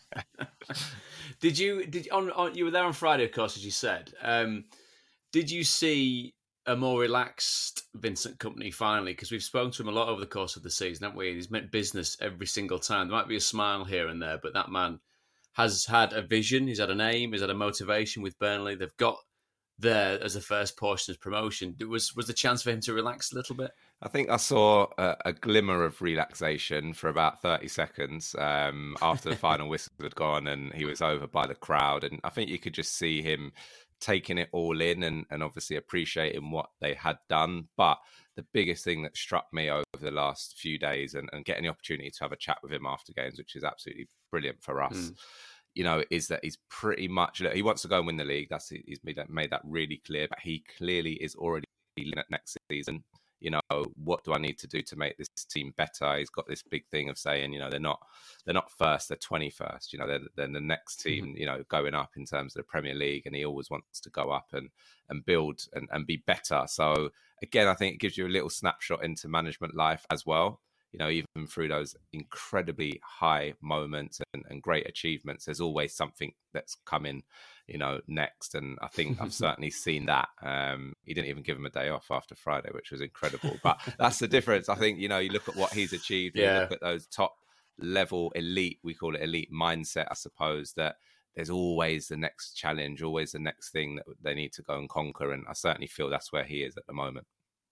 did you did on, on you were there on Friday, of course, as you said. Um, did you see a more relaxed Vincent Kompany finally? Because we've spoken to him a lot over the course of the season, haven't we? He's meant business every single time. There might be a smile here and there, but that man has had a vision. He's had an aim. He's had a motivation with Burnley. They've got there as the first portion of promotion. Was was the chance for him to relax a little bit? I think I saw a, a glimmer of relaxation for about thirty seconds um, after the final whistle had gone and he was over by the crowd. And I think you could just see him taking it all in and, and obviously appreciating what they had done. But the biggest thing that struck me over the last few days and, and getting the opportunity to have a chat with him after games, which is absolutely brilliant for us, mm. you know, is that he's pretty much, he wants to go and win the league. That's He's made that, made that really clear, but he clearly is already looking at next season. You know, what do I need to do to make this team better? He's got this big thing of saying, you know, they're not they're not first, they're twenty-first. You know, they're, they're the next team, mm-hmm. you know, going up in terms of the Premier League, and he always wants to go up and and build and, and be better. So again, I think it gives you a little snapshot into management life as well. You know, even through those incredibly high moments and, and great achievements, there's always something that's coming, you know, next. And I think I've certainly seen that. Um, he didn't even give him a day off after Friday, which was incredible. But that's the difference. I think, you know, you look at what he's achieved, yeah. you look at those top level elite, we call it elite mindset, I suppose, that there's always the next challenge, always the next thing that they need to go and conquer. And I certainly feel that's where he is at the moment.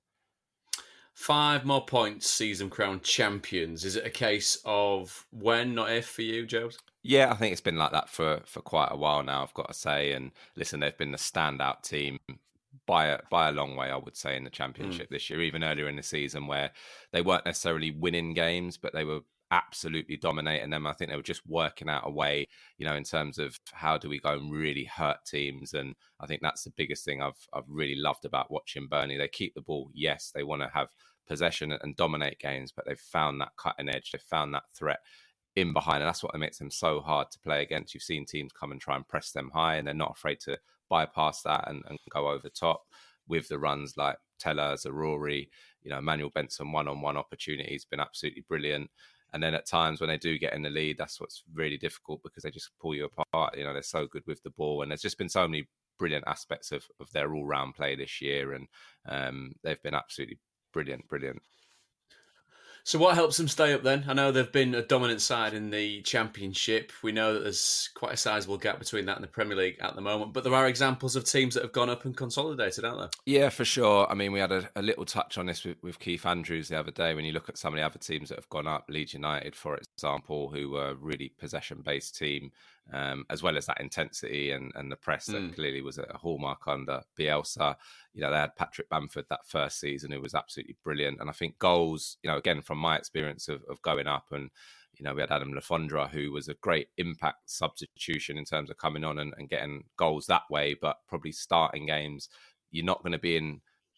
Five more points, sees them crowned champions. Is it a case of when, not if, for you, Joe? Yeah, I think it's been like that for, for quite a while now, I've got to say. And listen, they've been the standout team by a, by a long way, I would say, in the Championship mm. this year, even earlier in the season where they weren't necessarily winning games, but they were absolutely dominating them. I think they were just working out a way, you know, in terms of how do we go and really hurt teams. And I think that's the biggest thing I've I've really loved about watching Burnley. They keep the ball. Yes, they want to have possession and dominate games, but they've found that cutting edge. They've found that threat in behind. And that's what makes them so hard to play against. You've seen teams come and try and press them high, and they're not afraid to bypass that and, and go over top with the runs like Teller, Zaroury, you know, Emmanuel Benson one-on-one opportunities, been absolutely brilliant. And then at times when they do get in the lead, that's what's really difficult because they just pull you apart. You know, they're so good with the ball. And there's just been so many brilliant aspects of, of their all-round play this year. And um, they've been absolutely brilliant, brilliant. So what helps them stay up then? I know they've been a dominant side in the Championship. We know that there's quite a sizable gap between that and the Premier League at the moment. But there are examples of teams that have gone up and consolidated, aren't there? Yeah, for sure. I mean, we had a, a little touch on this with, with Keith Andrews the other day. When you look at some of the other teams that have gone up, Leeds United, for example, who were a really possession-based team, um, as well as that intensity and, and the press that mm. clearly was a hallmark under Bielsa. You know, they had Patrick Bamford that first season, who was absolutely brilliant. And I think goals, you know, again, from my experience of, of going up, and, you know, we had Adam Lafondra, who was a great impact substitution in terms of coming on and, and getting goals that way, but probably starting games, you're not going to be in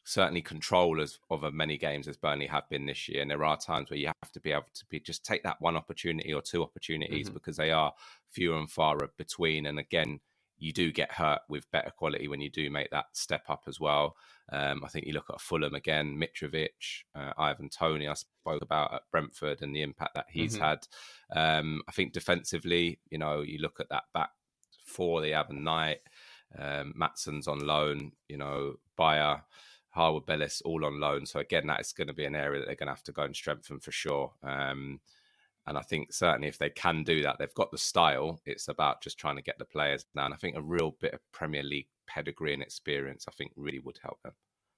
certainly controllers of as many games as Burnley have been this year. And there are times where you have to be able to be just take that one opportunity or two opportunities mm-hmm. because they are fewer and far between. And again, you do get hurt with better quality when you do make that step up as well. Um, I think you look at Fulham again, Mitrovic, uh, Ivan Toney, I spoke about at Brentford and the impact that he's mm-hmm. had. Um, I think defensively, you know, you look at that back four, they have a Knight, um, Matsson's on loan, you know, Bayer, Harwood Bellis all on loan. So again, that is going to be an area that they're going to have to go and strengthen for sure. Um, And I think certainly if they can do that, they've got the style. It's about just trying to get the players down. I think a real bit of Premier League pedigree and experience, I think, really would help them.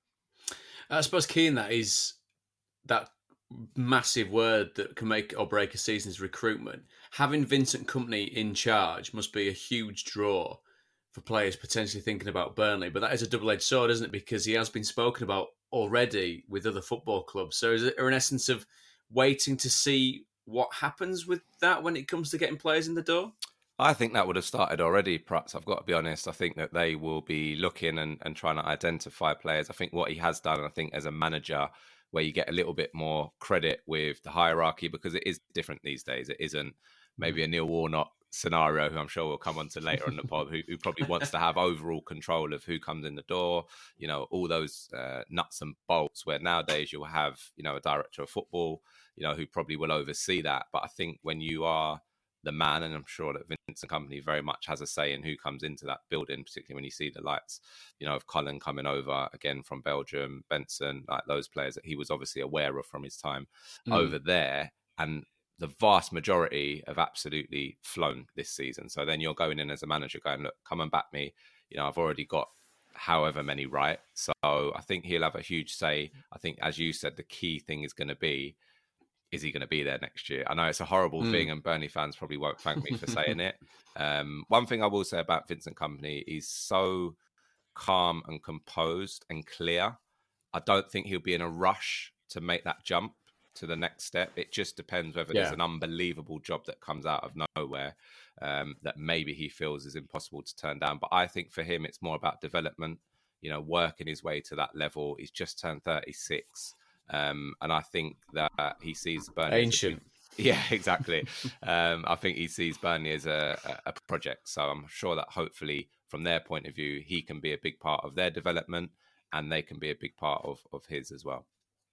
I suppose key in that is that massive word that can make or break a season is recruitment. Having Vincent Kompany in charge must be a huge draw for players potentially thinking about Burnley. But that is a double-edged sword, isn't it? Because he has been spoken about already with other football clubs. So is there an essence of waiting to see what happens with that when it comes to getting players in the door? I think that would have started already, perhaps. I've got to be honest. I think that they will be looking and, and trying to identify players. I think what he has done, I think as a manager, where you get a little bit more credit with the hierarchy, because it is different these days. It isn't maybe a Neil Warnock scenario, who I'm sure we'll come on to later on the pod, who, who probably wants to have overall control of who comes in the door, you know, all those uh, nuts and bolts, where nowadays you'll have, you know, a director of football, you know, who probably will oversee that. But I think when you are the man, and I'm sure that Vincent Kompany very much has a say in who comes into that building, particularly when you see the likes, you know, of Cullen coming over again from Belgium, Benson, like those players that he was obviously aware of from his time mm. over there. And the vast majority have absolutely flown this season. So then you're going in as a manager going, look, come and back me. You know, I've already got however many right. So I think he'll have a huge say. I think, as you said, the key thing is going to be, is he going to be there next year? I know it's a horrible mm. thing, and Burnley fans probably won't thank me for saying it. Um, one thing I will say about Vincent Kompany, he's so calm and composed and clear. I don't think he'll be in a rush to make that jump to the next step. It just depends whether yeah. there's an unbelievable job that comes out of nowhere um, that maybe he feels is impossible to turn down. But I think for him, it's more about development, you know, working his way to that level. He's just turned thirty-six. Um, and I think that he sees Burnley ancient. As a, yeah, exactly. um, I think he sees Burnley as a, a project. So I'm sure that hopefully from their point of view, he can be a big part of their development, and they can be a big part of, of his as well.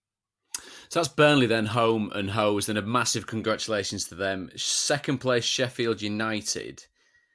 So that's Burnley then, home and hosed, and a massive congratulations to them. Second place, Sheffield United.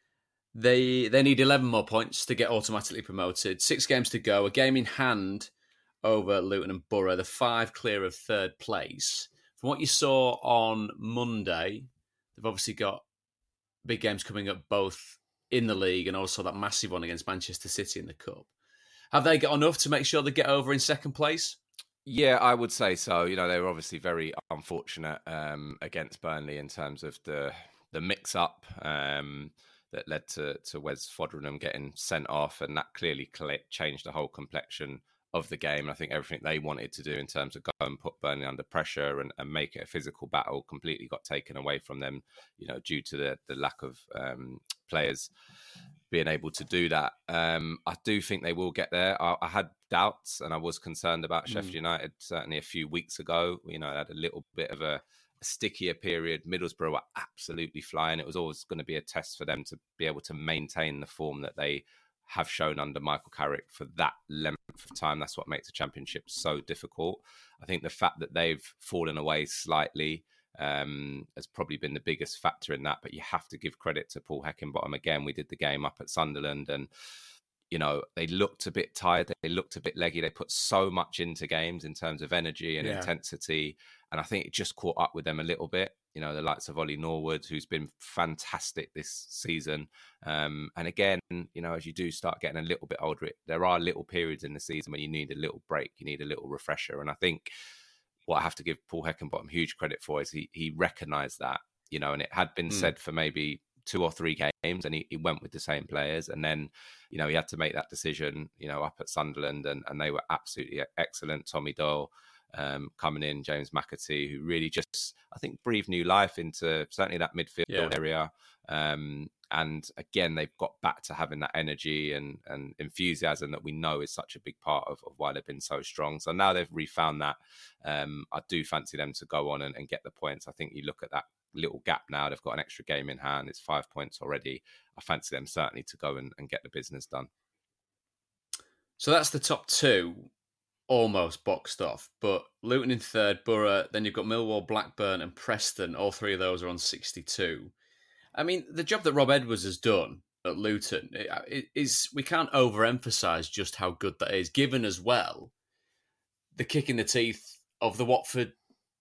They they need eleven more points to get automatically promoted. Six games to go, a game in hand over Luton and Borough, the five clear of third place. From what you saw on Monday, they've obviously got big games coming up both in the league and also that massive one against Manchester City in the Cup. Have they got enough to make sure they get over in second place? Yeah, I would say so. You know, they were obviously very unfortunate um, against Burnley in terms of the the mix-up um, that led to, to Wes Foderingham getting sent off, and that clearly changed the whole complexion of the game. I think everything they wanted to do in terms of go and put Burnley under pressure and, and make it a physical battle completely got taken away from them, you know, due to the, the lack of um, players being able to do that. Um, I do think they will get there. I, I had doubts and I was concerned about mm. Sheffield United certainly a few weeks ago. You know, they had a little bit of a, a stickier period. Middlesbrough were absolutely flying. It was always going to be a test for them to be able to maintain the form that they have shown under Michael Carrick for that length of time. That's what makes the Championship so difficult. I think the fact that they've fallen away slightly um, has probably been the biggest factor in that. But you have to give credit to Paul Heckingbottom. Again, we did the game up at Sunderland and, you know, they looked a bit tired. They looked a bit leggy. They put so much into games in terms of energy and yeah. intensity. And I think it just caught up with them a little bit. You know, the likes of Ollie Norwood, who's been fantastic this season. Um, and again, you know, as you do start getting a little bit older, there are little periods in the season where you need a little break, you need a little refresher. And I think what I have to give Paul Heckingbottom huge credit for is he he recognised that, you know, and it had been mm. said for maybe two or three games and he, he went with the same players. And then, you know, he had to make that decision, you know, up at Sunderland and, and they were absolutely excellent. Tommy Doyle, Um, coming in, James McAtee, who really just, I think, breathed new life into certainly that midfield yeah. area. Um, and again, they've got back to having that energy and, and enthusiasm that we know is such a big part of, of why they've been so strong. So now they've refound that. Um, I do fancy them to go on and, and get the points. I think you look at that little gap now, they've got an extra game in hand. It's five points already. I fancy them certainly to go and, and get the business done. So that's the top two almost boxed off, but Luton in third, Borough, then you've got Millwall, Blackburn and Preston. All three of those are on sixty-two. I mean, the job that Rob Edwards has done at Luton is, we can't overemphasise just how good that is, given as well the kick in the teeth of the Watford.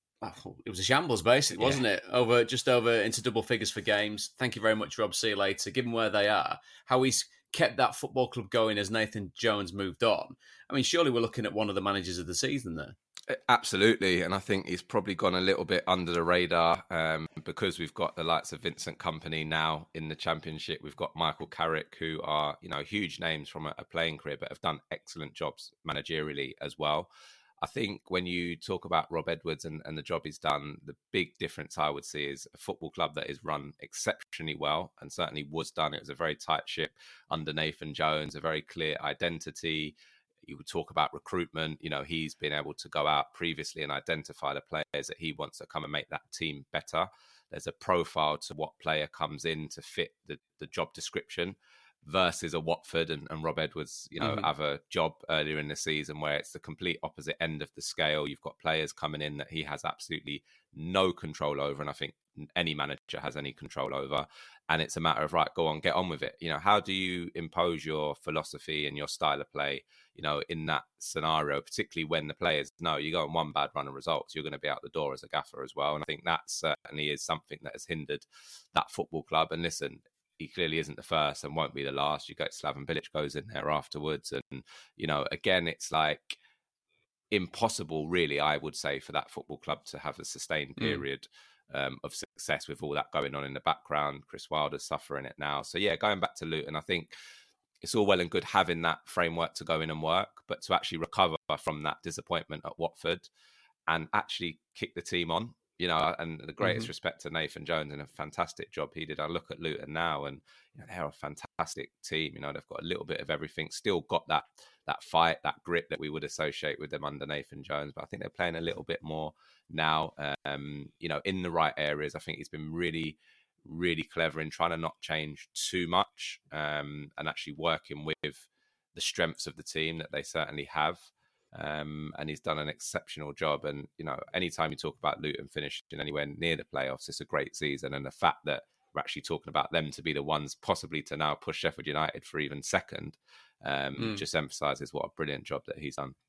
Oh, it was a shambles, basically, wasn't yeah. it? Over just over into double figures for games. Thank you very much, Rob. See you later. Given where they are, how he's kept that football club going as Nathan Jones moved on. I mean, surely we're looking at one of the managers of the season there. Absolutely, and I think he's probably gone a little bit under the radar um, because we've got the likes of Vincent Kompany now in the Championship. We've got Michael Carrick, who are, you know, huge names from a, a playing career, but have done excellent jobs managerially as well. I think when you talk about Rob Edwards and, and the job he's done, the big difference I would see is a football club that is run exceptionally well, and certainly was done. It was a very tight ship under Nathan Jones, a very clear identity. You would talk about recruitment. You know, he's been able to go out previously and identify the players that he wants to come and make that team better. There's a profile to what player comes in to fit the, the job description versus a Watford and, and Rob Edwards, you know, mm-hmm. have a job earlier in the season where it's the complete opposite end of the scale. You've got players coming in that he has absolutely no control over, and I think any manager has any control over. And it's a matter of, right, go on, get on with it. You know, how do you impose your philosophy and your style of play, you know, in that scenario, particularly when the players know you go on one bad run of results, you're going to be out the door as a gaffer as well. And I think that certainly is something that has hindered that football club. And listen, he clearly isn't the first and won't be the last. You got Slaven Bilic goes in there afterwards. And, you know, again, it's like impossible, really, I would say, for that football club to have a sustained period mm. um, of success with all that going on in the background. Chris Wilder's suffering it now. So, yeah, going back to Luton, I think it's all well and good having that framework to go in and work, but to actually recover from that disappointment at Watford and actually kick the team on. You know, and the greatest mm-hmm. respect to Nathan Jones and a fantastic job he did. I look at Luton now and, you know, they're a fantastic team. You know, they've got a little bit of everything, still got that that fight, that grit that we would associate with them under Nathan Jones. But I think they're playing a little bit more now, um, you know, in the right areas. I think he's been really, really clever in trying to not change too much um, and actually working with the strengths of the team that they certainly have. Um, and he's done an exceptional job. And, you know, anytime you talk about Luton finishing anywhere near the playoffs, it's a great season. And the fact that we're actually talking about them to be the ones possibly to now push Sheffield United for even second um, mm. just emphasises what a brilliant job that he's done.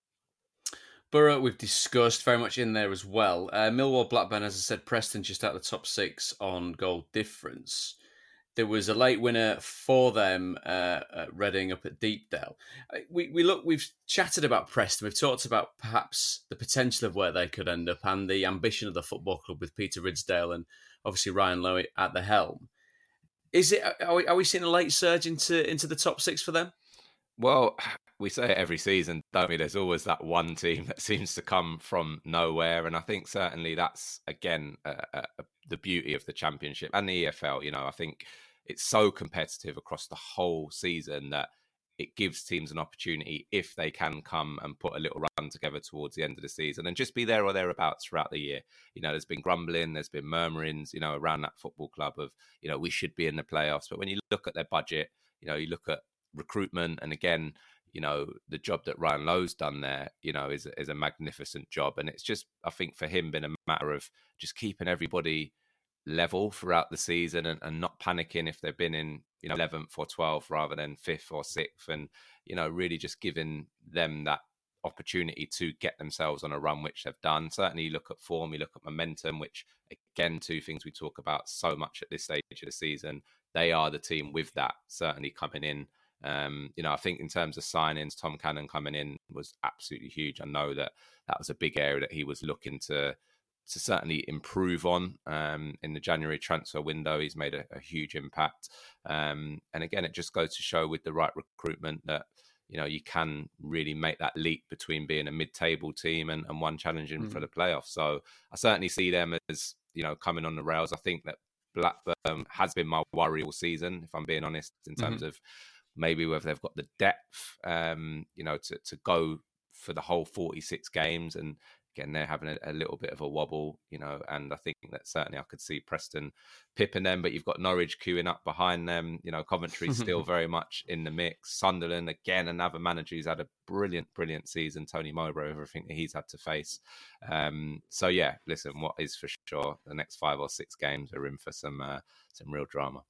Borough, we've discussed very much in there as well. Uh, Millwall, Blackburn, as I said, Preston just out of the top six on goal difference. There was a late winner for them uh, at Reading up at Deepdale. We we look. We've chatted about Preston. We've talked about perhaps the potential of where they could end up and the ambition of the football club with Peter Ridsdale and obviously Ryan Lowe at the helm. Is it? Are we, are we seeing a late surge into into the top six for them? Well, we say it every season, don't we? There's always that one team that seems to come from nowhere, and I think certainly that's again uh, uh, the beauty of the Championship and the E F L. You know, I think it's so competitive across the whole season that it gives teams an opportunity, if they can come and put a little run together towards the end of the season and just be there or thereabouts throughout the year. You know, there's been grumbling, there's been murmurings, you know, around that football club of, you know, we should be in the playoffs. But when you look at their budget, you know, you look at recruitment, and again, you know, the job that Ryan Lowe's done there, you know, is, is a magnificent job. And it's just, I think for him, been a matter of just keeping everybody level throughout the season and, and not panicking if they've been in, you know, eleventh or twelfth rather than fifth or sixth, and, you know, really just giving them that opportunity to get themselves on a run, which they've done. Certainly you look at form, you look at momentum, which again, two things we talk about so much at this stage of the season. They are the team with that certainly coming in. Um, you know, I think in terms of signings, Tom Cannon coming in was absolutely huge. I know that that was a big area that he was looking to to certainly improve on um, in the January transfer window. He's made a, a huge impact. Um, and again, it just goes to show with the right recruitment that, you know, you can really make that leap between being a mid-table team and, and one challenging mm. for the playoffs. So I certainly see them as, you know, coming on the rails. I think that Blackburn has been my worry all season, if I'm being honest, in terms mm-hmm. of maybe whether they've got the depth, um, you know, to, to go for the whole forty-six games. And again, they're having a, a little bit of a wobble, you know, and I think that certainly I could see Preston pipping them, but you've got Norwich queuing up behind them. You know, Coventry's still very much in the mix. Sunderland, again, another manager who's had a brilliant, brilliant season, Tony Mowbray, everything that he's had to face. Um, so, yeah, listen, what is for sure, the next five or six games are in for some uh, some real drama.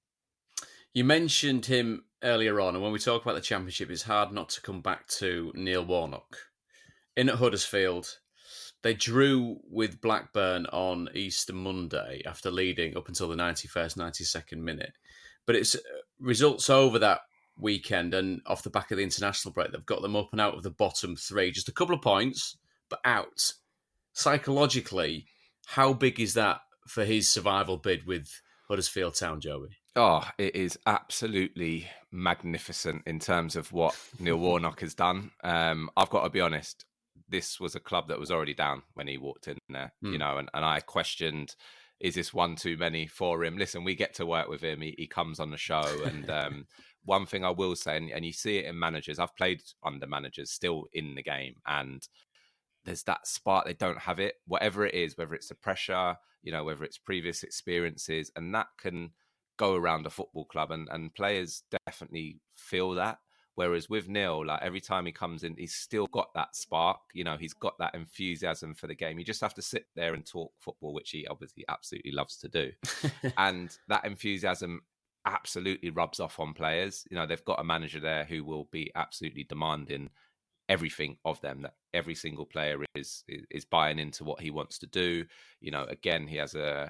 You mentioned him earlier on, and when we talk about the Championship, it's hard not to come back to Neil Warnock. In at Huddersfield, they drew with Blackburn on Easter Monday after leading up until the ninety-first, ninety-second minute. But it's results over that weekend, and off the back of the international break, they've got them up and out of the bottom three. Just a couple of points, but out. Psychologically, how big is that for his survival bid with Huddersfield Town, Joey? Oh, it is absolutely magnificent in terms of what Neil Warnock has done. Um, I've got to be honest, this was a club that was already down when he walked in there, mm. you know, and, and I questioned, is this one too many for him? Listen, we get to work with him. He, he comes on the show. And um, one thing I will say, and, and you see it in managers, I've played under managers still in the game, and there's that spark. They don't have it, whatever it is, whether it's the pressure, you know, whether it's previous experiences, and that can go around a football club, and, and players definitely feel that. Whereas with Neil, like every time he comes in, he's still got that spark, you know, he's got that enthusiasm for the game. You just have to sit there and talk football, which he obviously absolutely loves to do. And that enthusiasm absolutely rubs off on players. You know, they've got a manager there who will be absolutely demanding everything of them, that every single player is, is, is buying into what he wants to do. You know, again, he has a,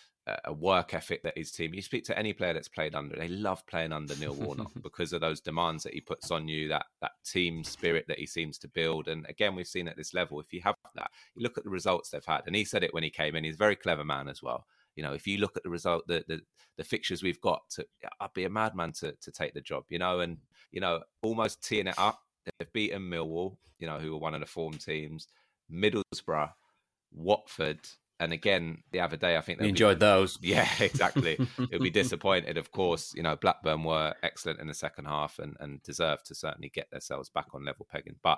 a work ethic that his team, you speak to any player that's played under, they love playing under Neil Warnock because of those demands that he puts on you, that that team spirit that he seems to build. And again, we've seen at this level, if you have that, you look at the results they've had, and he said it when he came in, he's a very clever man as well. You know, if you look at the result, the the, the fixtures we've got, to, I'd be a madman to to take the job, you know, and, you know, almost teeing it up. They've beaten Millwall, you know, who were one of the form teams, Middlesbrough, Watford. And again, the other day, I think they enjoyed be, those. Yeah, exactly. It'll be disappointed, of course. You know, Blackburn were excellent in the second half and, and deserved to certainly get themselves back on level pegging. But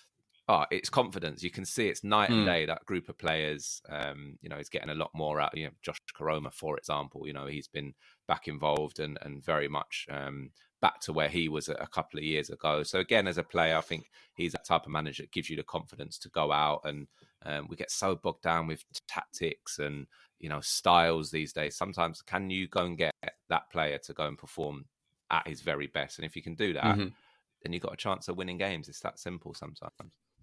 oh, it's confidence. You can see it's night and day, that group of players. Um, you know, he's getting a lot more out. You know, Josh Koroma, for example, you know, he's been back involved and, and very much um, back to where he was a couple of years ago. So again, as a player, I think he's that type of manager that gives you the confidence to go out, and um, we get so bogged down with tactics and, you know, styles these days. Sometimes can you go and get that player to go and perform at his very best? And if you can do that, mm-hmm. then you've got a chance of winning games. It's that simple sometimes.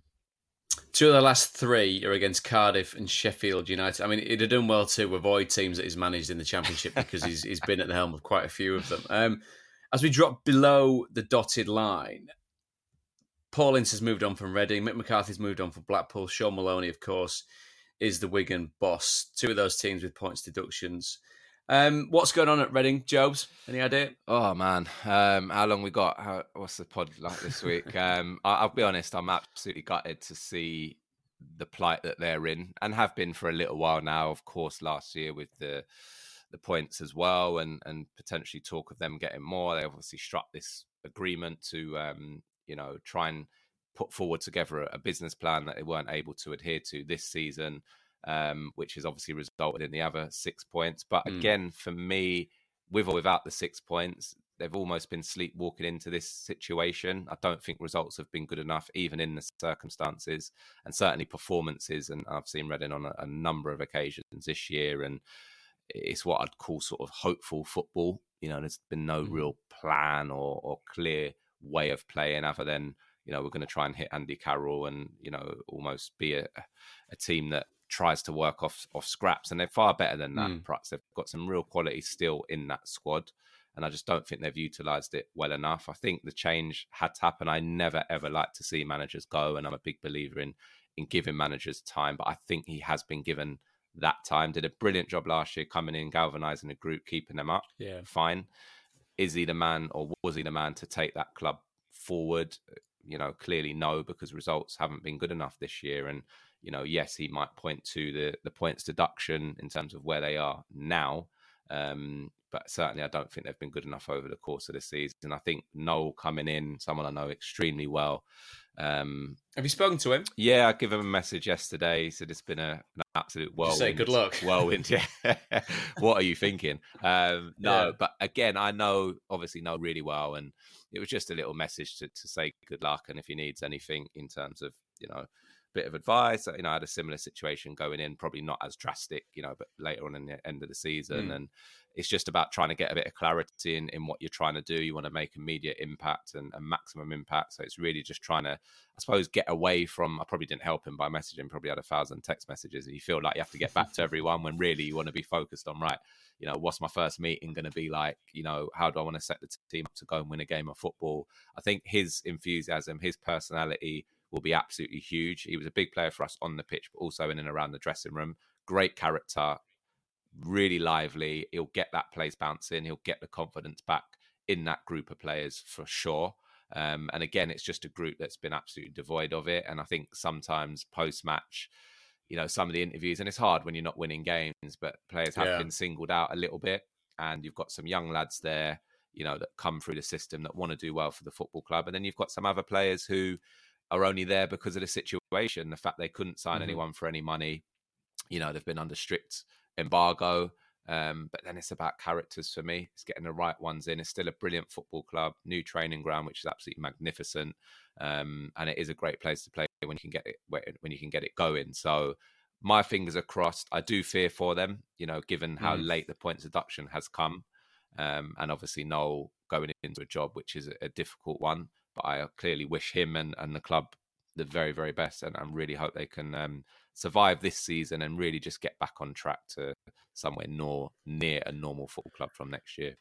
Two of the last three are against Cardiff and Sheffield United. I mean, he'd have done well to avoid teams that he's managed in the Championship because he's he's been at the helm of quite a few of them. Um, as we drop below the dotted line, Paul Ince has moved on from Reading. Mick McCarthy's moved on from Blackpool. Sean Maloney, of course, is the Wigan boss. Two of those teams with points deductions. Um, what's going on at Reading, Jobs? Any idea? Oh, man. Um, how long we got? How, what's the pod like this week? um, I, I'll be honest, I'm absolutely gutted to see the plight that they're in, and have been for a little while now. Of course, last year with the the points as well, and, and potentially talk of them getting more. They obviously struck this agreement to, um, you know, try and put forward together a, a business plan that they weren't able to adhere to this season. Um, which has obviously resulted in the other six points. But mm. again, for me, with or without the six points, they've almost been sleepwalking into this situation. I don't think results have been good enough, even in the circumstances, and certainly performances. And I've seen Reading on a, a number of occasions this year, and it's what I'd call sort of hopeful football. You know, there's been no mm. real plan or, or clear way of playing other than, you know, we're going to try and hit Andy Carroll and, you know, almost be a, a team that tries to work off off scraps, and they're far better than that. Mm. Perhaps they've got some real quality still in that squad, and I just don't think they've utilised it well enough. I think the change had to happen. I never ever like to see managers go, and I'm a big believer in in giving managers time, but I think he has been given that time. Did a brilliant job last year coming in, galvanising the group, keeping them up. Yeah, fine. Is he the man, or was he the man to take that club forward? You know, clearly no, because results haven't been good enough this year. And you know, yes, he might point to the, the points deduction in terms of where they are now. Um, but certainly I don't think they've been good enough over the course of the season. I think Noel coming in, someone I know extremely well. Um, Have you spoken to him? Yeah, I gave him a message yesterday. He said it's been a, an absolute whirlwind. Just say good luck. Whirlwind, yeah. What are you thinking? Um, no, Yeah. but again, I know, obviously know really well. And it was just a little message to, to say good luck. And if he needs anything in terms of, you know, bit of advice. You know, I had a similar situation going in, probably not as drastic, you know, but later on in the end of the season. Mm. And it's just about trying to get a bit of clarity in, in what you're trying to do. You want to make immediate impact and, and maximum impact. So it's really just trying to, I suppose, get away from, I probably didn't help him by messaging, probably had a thousand text messages and you feel like you have to get back to everyone when really you want to be focused on, right, you know, what's my first meeting going to be like? You know, how do I want to set the team up to go and win a game of football? I think his enthusiasm, his personality will be absolutely huge. He was a big player for us on the pitch, but also in and around the dressing room. Great character, really lively. He'll get that place bouncing. He'll get the confidence back in that group of players for sure. Um, and again, it's just a group that's been absolutely devoid of it. And I think sometimes post-match, you know, some of the interviews, and it's hard when you're not winning games, but players have yeah. been singled out a little bit. And you've got some young lads there, you know, that come through the system that want to do well for the football club. And then you've got some other players who are only there because of the situation, the fact they couldn't sign mm-hmm. anyone for any money. You know, they've been under strict embargo. Um, but then it's about characters for me. It's getting the right ones in. It's still a brilliant football club, new training ground, which is absolutely magnificent. Um, and it is a great place to play when you can get it when you can get it going. So my fingers are crossed. I do fear for them, you know, given how mm. late the points deduction has come. Um, and obviously Noel going into a job, which is a, a difficult one. But I clearly wish him and, and the club the very, very best. And I really hope they can um, survive this season and really just get back on track to somewhere nor, near a normal football club from next year.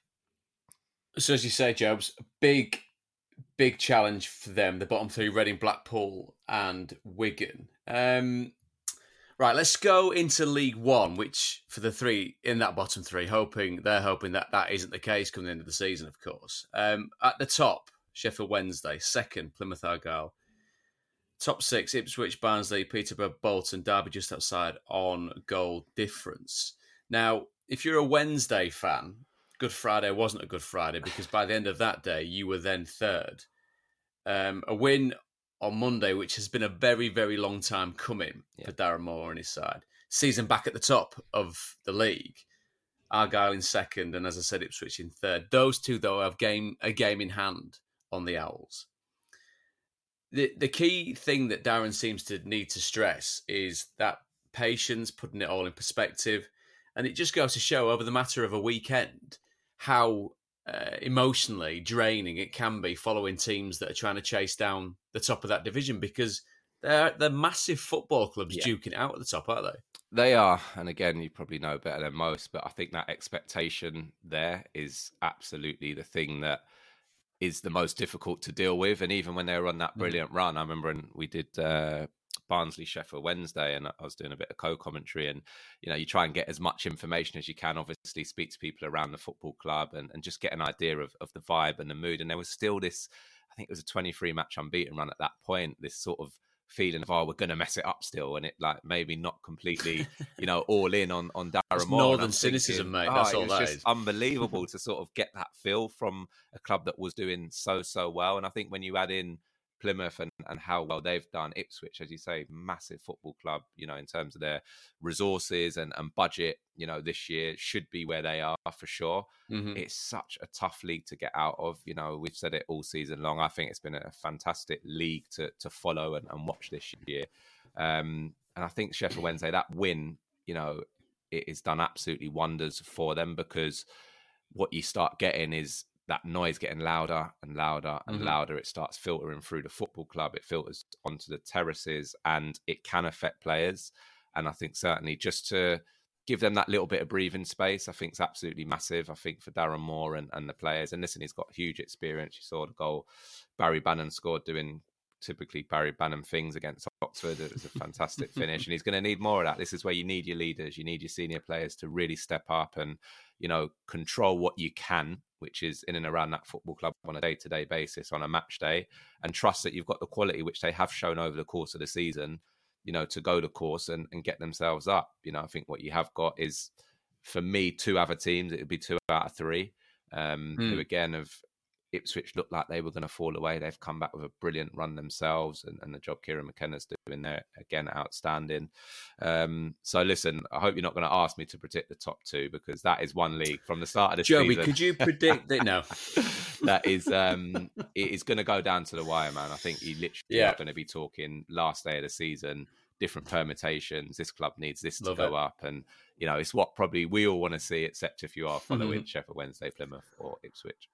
So as you say, Jobs, big, big challenge for them, the bottom three, Reading, Blackpool and Wigan. Um, right, let's go into League One, which for the three in that bottom three, hoping they're hoping that that isn't the case coming into the season, of course. Um, at the top, Sheffield Wednesday. Second, Plymouth Argyle. Top six, Ipswich, Barnsley, Peterborough, Bolton, Derby just outside on goal difference. Now, if you're a Wednesday fan, Good Friday wasn't a Good Friday because by the end of that day, you were then third. Um, a win on Monday, which has been a very, very long time coming yeah. for Darren Moore on his side. Season back at the top of the league. Argyle in second, and as I said, Ipswich in third. Those two, though, have game a game in hand on the Owls. The the key thing that Darren seems to need to stress is that patience, putting it all in perspective. And it just goes to show over the matter of a weekend how uh, emotionally draining it can be following teams that are trying to chase down the top of that division because they're, they're massive football clubs yeah. duking it out at the top, aren't they? They are. And again, you probably know better than most, but I think that expectation there is absolutely the thing that is the most difficult to deal with. And even when they were on that brilliant mm-hmm. run, I remember when we did uh, Barnsley Sheffield Wednesday and I was doing a bit of co-commentary and, you know, you try and get as much information as you can, obviously speak to people around the football club and, and just get an idea of, of the vibe and the mood. And there was still this, I think it was a twenty-three match unbeaten run at that point, this sort of feeling of, oh, we're going to mess it up still. And it like maybe not completely, you know, all in on, on Darren Moore. Northern cynicism, thinking, mate. That's oh, all that is. It's unbelievable to sort of get that feel from a club that was doing so, so well. And I think when you add in Plymouth and, and how well they've done, Ipswich, as you say, massive football club, you know, in terms of their resources and, and budget, you know, this year should be where they are for sure. Mm-hmm. It's such a tough league to get out of. You know, we've said it all season long. I think it's been a fantastic league to to follow and, and watch this year. Um, and I think Sheffield Wednesday, that win, you know, it has done absolutely wonders for them because what you start getting is that noise getting louder and louder and mm-hmm. louder. It starts filtering through the football club. It filters onto the terraces and it can affect players. And I think certainly just to give them that little bit of breathing space, I think is absolutely massive. I think for Darren Moore and, and the players, and listen, he's got huge experience. You saw the goal Barry Bannon scored doing typically Barry Bannon things against Oxford. It was a fantastic finish and he's going to need more of that. This is where you need your leaders, you need your senior players to really step up and, you know, control what you can, which is in and around that football club on a day-to-day basis, on a match day, and trust that you've got the quality, which they have shown over the course of the season, you know, to go the course and, and get themselves up. You know, I think what you have got is for me, two other teams, it would be two out of three, um, Mm. who again have Ipswich looked like they were going to fall away. They've come back with a brilliant run themselves, and, and the job Kieran McKenna's doing there, again, outstanding. Um, so listen, I hope you're not going to ask me to predict the top two, because that is one league from the start of the Joby, season. could you predict that? No. That is, um, it is going to go down to the wire, man. I think you literally Yeah. are going to be talking last day of the season, different permutations. This club needs this Love to go it. up. And, you know, it's what probably we all want to see, except if you are following Mhm. Sheffield Wednesday, Plymouth or Ipswich.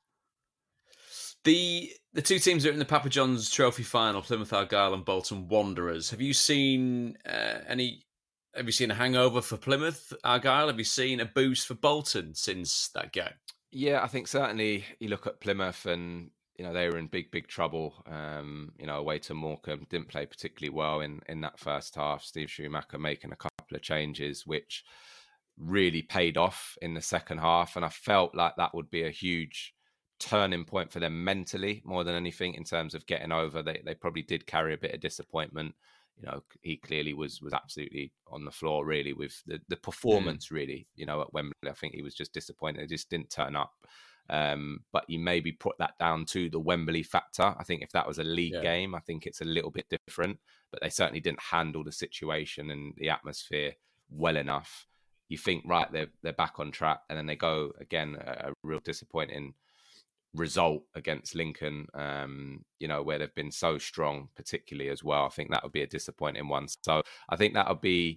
The the two teams that are in the Papa John's Trophy final, Plymouth Argyle and Bolton Wanderers. Have you seen uh, any? Have you seen a hangover for Plymouth Argyle? Have you seen a boost for Bolton since that game? Yeah, I think certainly you look at Plymouth and, you know, they were in big, big trouble, um, you know, away to Morecambe, didn't play particularly well in, in that first half. Steve Schumacher making a couple of changes, which really paid off in the second half. And I felt like that would be a huge turning point for them mentally, more than anything, in terms of getting over. They they probably did carry a bit of disappointment. You know, he clearly was was absolutely on the floor, really, with the, the performance, mm. really, you know, at Wembley. I think he was just disappointed. He just didn't turn up. Um, but you maybe put that down to the Wembley factor. I think if that was a league yeah. game, I think it's a little bit different. But they certainly didn't handle the situation and the atmosphere well enough. You think, right, they're, they're back on track. And then they go, again, a, a real disappointing result against Lincoln, um, you know, where they've been so strong, particularly as well. I think that would be a disappointing one. So I think that would be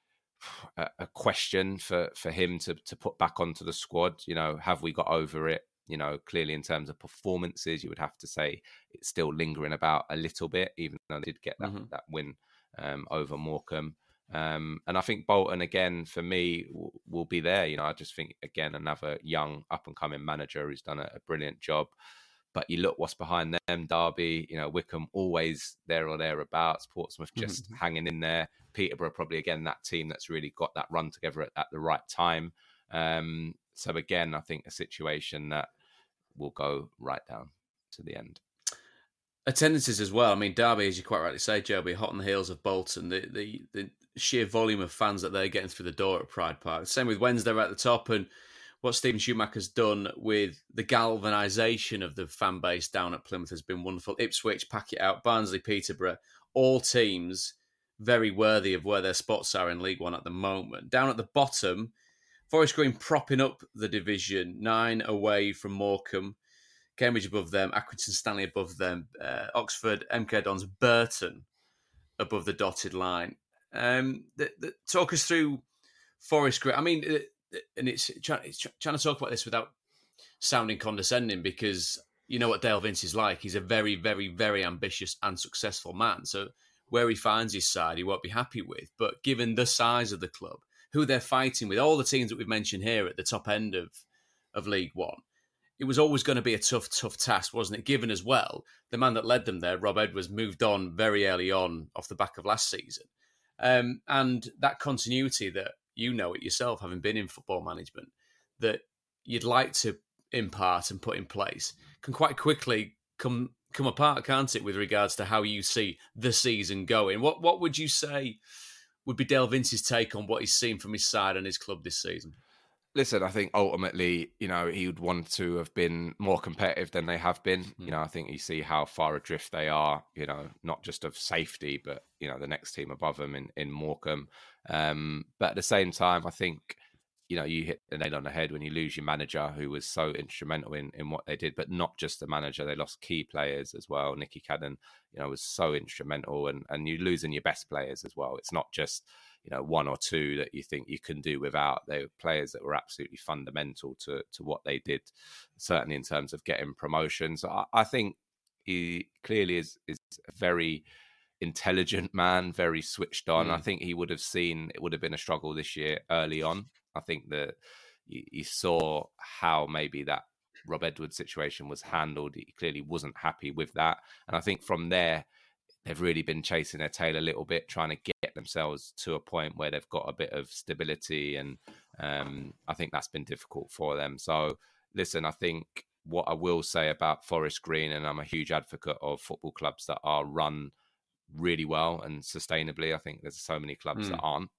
a, a question for, for him to to put back onto the squad. You know, have we got over it? You know, clearly in terms of performances, you would have to say it's still lingering about a little bit, even though they did get that, mm-hmm. that win um, over Morecambe. Um, and I think Bolton, again, for me, w- will be there. You know, I just think, again, another young up-and-coming manager who's done a, a brilliant job. But you look what's behind them, Derby, you know, Wycombe always there or thereabouts, Portsmouth just mm-hmm. hanging in there. Peterborough probably, again, that team that's really got that run together at, at the right time. Um, so, again, I think a situation that will go right down to the end. Attendances as well. I mean, Derby, as you quite rightly say, Joby, hot on the heels of Bolton. The, the, the sheer volume of fans that they're getting through the door at Pride Park. Same with Wednesday right at the top, and what Stephen Schumacher's done with the galvanisation of the fan base down at Plymouth has been wonderful. Ipswich, pack it out, Barnsley, Peterborough, all teams very worthy of where their spots are in League One at the moment. Down at the bottom, Forest Green propping up the division, nine away from Morecambe, Cambridge above them, Accrington Stanley above them, uh, Oxford, M K Dons, Burton above the dotted line. Um, the, the, talk us through Forest Green. I mean, uh, and it's, it's trying to talk about this without sounding condescending, because you know what Dale Vince is like. He's a very, very, very ambitious and successful man. So where he finds his side, he won't be happy with. But given the size of the club, who they're fighting with, all the teams that we've mentioned here at the top end of, of League One, it was always going to be a tough, tough task, wasn't it? Given as well, the man that led them there, Rob Edwards, moved on very early on off the back of last season. Um, and that continuity that you know it yourself, having been in football management, that you'd like to impart and put in place, can quite quickly come come apart, can't it, with regards to how you see the season going? What what would you say would be Dale Vince's take on what he's seen from his side and his club this season? Listen, I think ultimately, you know, he would want to have been more competitive than they have been. Mm. You know, I think you see how far adrift they are, you know, not just of safety, but, you know, the next team above them in, in Morecambe. Um, but at the same time, I think, you know, you hit the nail on the head when you lose your manager, who was so instrumental in, in what they did, but not just the manager. They lost key players as well. Nicky Cadden, you know, was so instrumental, and, and you're losing your best players as well. It's not just, you know, one or two that you think you can do without. They were players that were absolutely fundamental to to what they did, certainly in terms of getting promotions. So I, I think he clearly is is a very intelligent man, very switched on. Mm. I think he would have seen it would have been a struggle this year early on. I think that you, you saw how maybe that Rob Edwards situation was handled. He clearly wasn't happy with that. And I think from there, they've really been chasing their tail a little bit, trying to get themselves to a point where they've got a bit of stability. And um, I think that's been difficult for them. So, listen, I think what I will say about Forest Green, and I'm a huge advocate of football clubs that are run really well and sustainably. I think there's so many clubs mm. that aren't.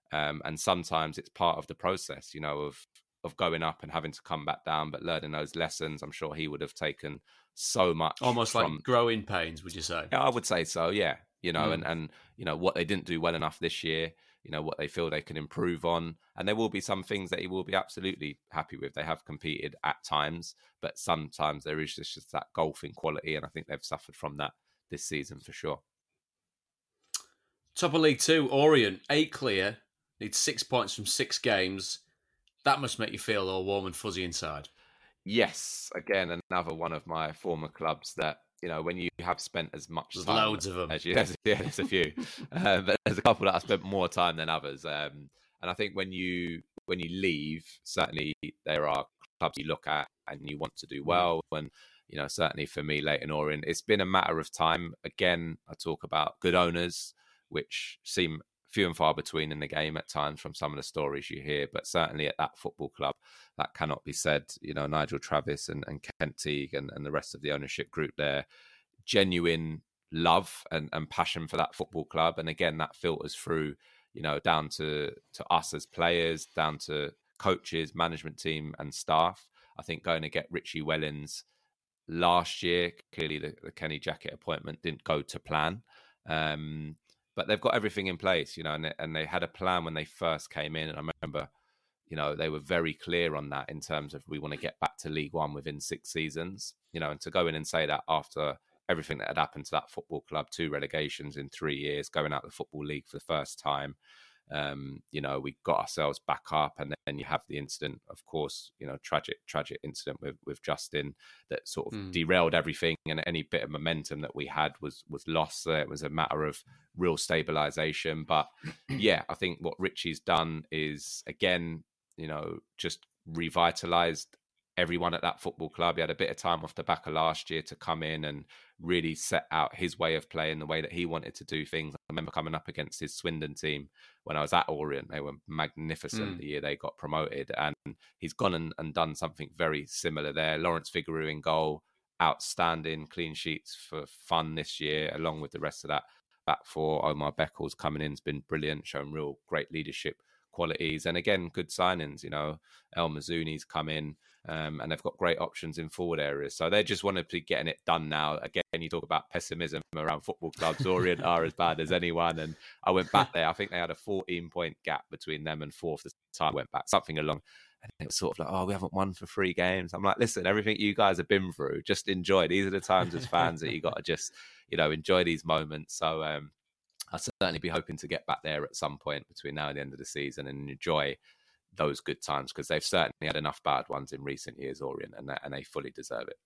Um, and sometimes it's part of the process, you know, of of going up and having to come back down, but learning those lessons. I'm sure he would have taken so much. Almost from, like growing pains, would you say? Yeah, I would say so, yeah. You know, Mm. and, and, you know, what they didn't do well enough this year, you know, what they feel they can improve on. And there will be some things that he will be absolutely happy with. They have competed at times, but sometimes there is just, just that golfing quality. And I think they've suffered from that this season for sure. Top of League Two, Orient, eight clear, needs six points from six games. That must make you feel all warm and fuzzy inside. Yes, again, another one of my former clubs that, you know, when you have spent as much There's time loads of them. as you, there's, yeah, there's a few, uh, but there's a couple that I spent more time than others. Um, and I think when you when you leave, certainly there are clubs you look at and you want to do well. And you know, certainly for me, Leyton Orient, it's been a matter of time. Again, I talk about good owners, which seem few and far between in the game at times from some of the stories you hear, but certainly at that football club, that cannot be said. You know, Nigel Travis and, and Kent Teague and, and the rest of the ownership group there, genuine love and, and passion for that football club. And again, that filters through, you know, down to, to us as players, down to coaches, management team and staff. I think going to get Richie Wellens last year, clearly the, the Kenny Jackett appointment didn't go to plan. Um, But they've got everything in place, you know, and they, and they had a plan when they first came in. And I remember, you know, they were very clear on that in terms of we want to get back to League One within six seasons, you know, and to go in and say that after everything that had happened to that football club, two relegations in three years, going out the Football League for the first time, um, you know, we got ourselves back up. And then you have the incident, of course, you know, tragic, tragic incident with, with Justin that sort of mm. derailed everything, and any bit of momentum that we had was was lost. So it was a matter of real stabilization. But yeah, I think what Richie's done is, again, you know, just revitalized everyone at that football club. He had a bit of time off the back of last year to come in and really set out his way of playing, the way that he wanted to do things. I remember coming up against his Swindon team when I was at Orient. They were magnificent mm. the year they got promoted, and he's gone and, and done something very similar there. Lawrence Figueroa in goal, outstanding, clean sheets for fun this year, along with the rest of that back four. Omar Beckles coming in has been brilliant, shown real great leadership qualities, and again, good signings. You know, El Mazuni's come in, um, and they've got great options in forward areas. So they just want to be getting it done now. Again, you talk about pessimism around football clubs. Orient are as bad as anyone, and I went back there. I think they had a fourteen point gap between them and fourth the time I went back, something along. And it was sort of like, oh, we haven't won for three games. I'm like, listen, everything you guys have been through, just enjoy. These are the times as fans that you got to just, you know, enjoy these moments. So um, I'll certainly be hoping to get back there at some point between now and the end of the season and enjoy those good times, because they've certainly had enough bad ones in recent years, Orient, and, and they fully deserve it.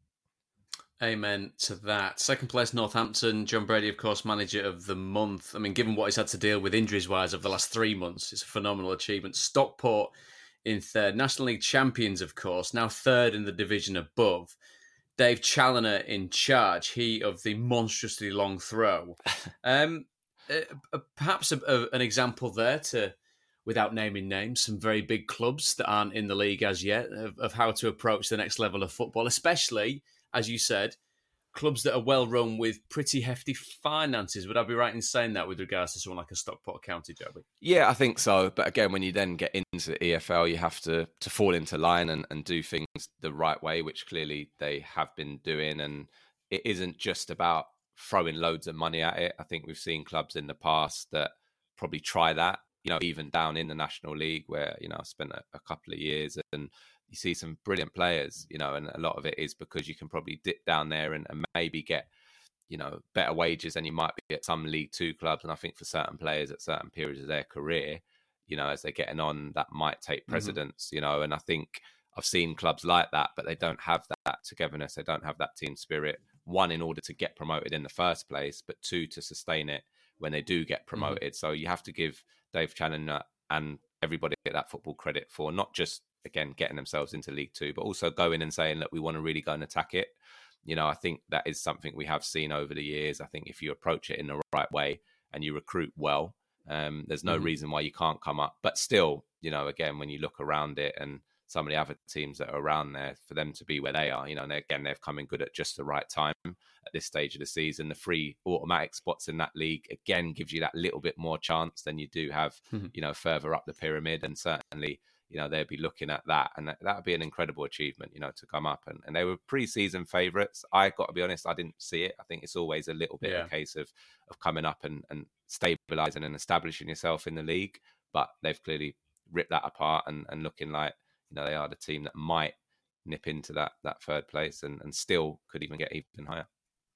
Amen to that. Second place, Northampton. John Brady, of course, manager of the month. I mean, given what he's had to deal with injuries-wise over the last three months, it's a phenomenal achievement. Stockport in third. National League champions, of course, now third in the division above. Dave Challoner in charge, he of the monstrously long throw. Um, uh, perhaps a, a, an example there to, without naming names, some very big clubs that aren't in the league as yet of, of how to approach the next level of football, especially, as you said, clubs that are well run with pretty hefty finances. Would I be right in saying that with regards to someone like a Stockport County, Joby? Yeah, I think so. But again, when you then get into the E F L, you have to to fall into line and, and do things the right way, which clearly they have been doing. And it isn't just about throwing loads of money at it. I think we've seen clubs in the past that probably try that, you know, even down in the National League where, you know, I spent a, a couple of years and you see some brilliant players, you know, and a lot of it is because you can probably dip down there and, and maybe get, you know, better wages than you might be at some League Two clubs. And I think for certain players at certain periods of their career, you know, as they're getting on, that might take precedence, mm-hmm. you know, and I think I've seen clubs like that, but they don't have that togetherness. They don't have that team spirit, one, in order to get promoted in the first place, but two, to sustain it when they do get promoted. Mm-hmm. So you have to give Dave Challoner and everybody at that football credit for not just, again, getting themselves into League Two, but also going and saying, look, we want to really go and attack it. You know, I think that is something we have seen over the years. I think if you approach it in the right way and you recruit well, um, there's no mm-hmm. reason why you can't come up. But still, you know, again, when you look around it and some of the other teams that are around there for them to be where they are. You know, and again, they've come in good at just the right time at this stage of the season. The free automatic spots in that league, again, gives you that little bit more chance than you do have, mm-hmm. you know, further up the pyramid. And certainly, you know, they'd be looking at that. And that, that would be an incredible achievement, you know, to come up. And, and they were pre-season favourites. I got to be honest, I didn't see it. I think it's always a little bit yeah. a case of, of coming up and, and stabilising and establishing yourself in the league. But they've clearly ripped that apart and, and looking like, you know, they are the team that might nip into that that third place and, and still could even get even higher.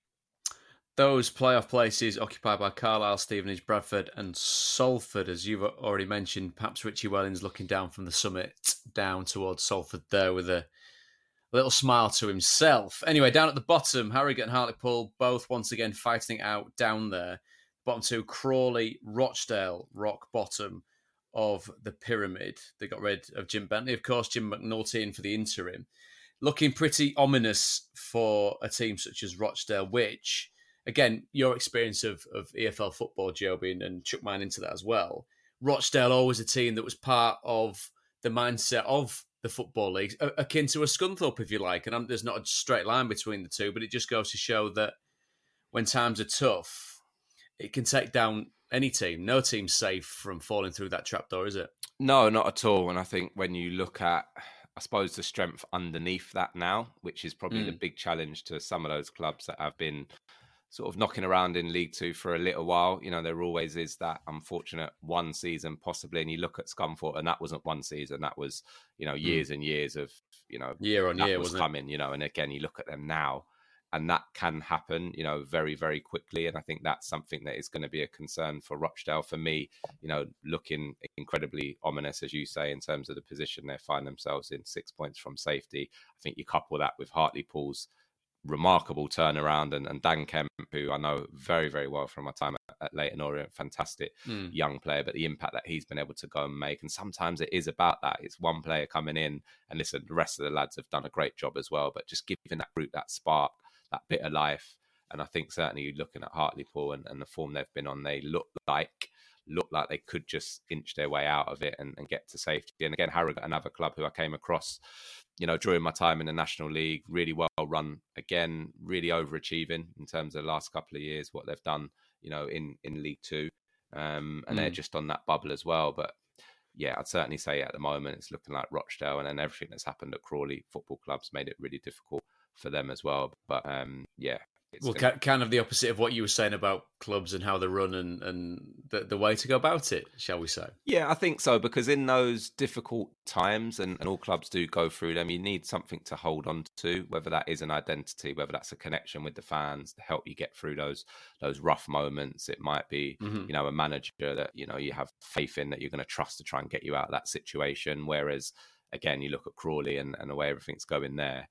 Those playoff places occupied by Carlisle, Stevenage, Bradford and Salford, as you've already mentioned. Perhaps Richie Wellens looking down from the summit down towards Salford there with a little smile to himself. Anyway, down at the bottom, Harrogate and Hartlepool both once again fighting it out down there. Bottom two, Crawley, Rochdale, rock bottom of the pyramid. They got rid of Jim Bentley, of course, Jim McNulty in for the interim. Looking pretty ominous for a team such as Rochdale, which, again, your experience of, of E F L football, Joby, and, and chuck mine into that as well. Rochdale always a team that was part of the mindset of the Football League, akin to a Scunthorpe, if you like. And I'm, there's not a straight line between the two, but it just goes to show that when times are tough, it can take down any team. No team's safe from falling through that trapdoor, is it? No, not at all. And I think when you look at, I suppose, the strength underneath that now, which is probably mm. the big challenge to some of those clubs that have been sort of knocking around in League Two for a little while. You know, there always is that unfortunate one season possibly. And you look at Scunthorpe, and that wasn't one season. That was, you know, years mm. and years of, you know, year on year was wasn't coming, it? You know, and again, you look at them now, and that can happen, you know, very, very quickly. And I think that's something that is going to be a concern for Rochdale. For me, you know, looking incredibly ominous, as you say, in terms of the position they find themselves in, six points from safety. I think you couple that with Hartlepool's remarkable turnaround and, and Dan Kemp, who I know very, very well from my time at, at Leyton Orient, fantastic mm. young player, but the impact that he's been able to go and make. And sometimes it is about that. It's one player coming in, and listen, the rest of the lads have done a great job as well, but just giving that group that spark, that bit of life. And I think certainly looking at Hartlepool and, and the form they've been on, they look like look like they could just inch their way out of it and, and get to safety. And again, Harrogate, another club who I came across, you know, during my time in the National League, really well run. Again, really overachieving in terms of the last couple of years, what they've done, you know, in, in League Two. Um, and mm. they're just on that bubble as well. But yeah, I'd certainly say at the moment it's looking like Rochdale, and then everything that's happened at Crawley football clubs made it really difficult for them as well. But um, yeah. It's well, gonna... kind of the opposite of what you were saying about clubs and how they run and, and the, the way to go about it, shall we say? Yeah, I think so, because in those difficult times, and, and all clubs do go through them, you need something to hold on to, whether that is an identity, whether that's a connection with the fans to help you get through those those rough moments. It might be, mm-hmm. you know, a manager that, you know, you have faith in, that you're going to trust to try and get you out of that situation. Whereas, again, you look at Crawley and, and the way everything's going there,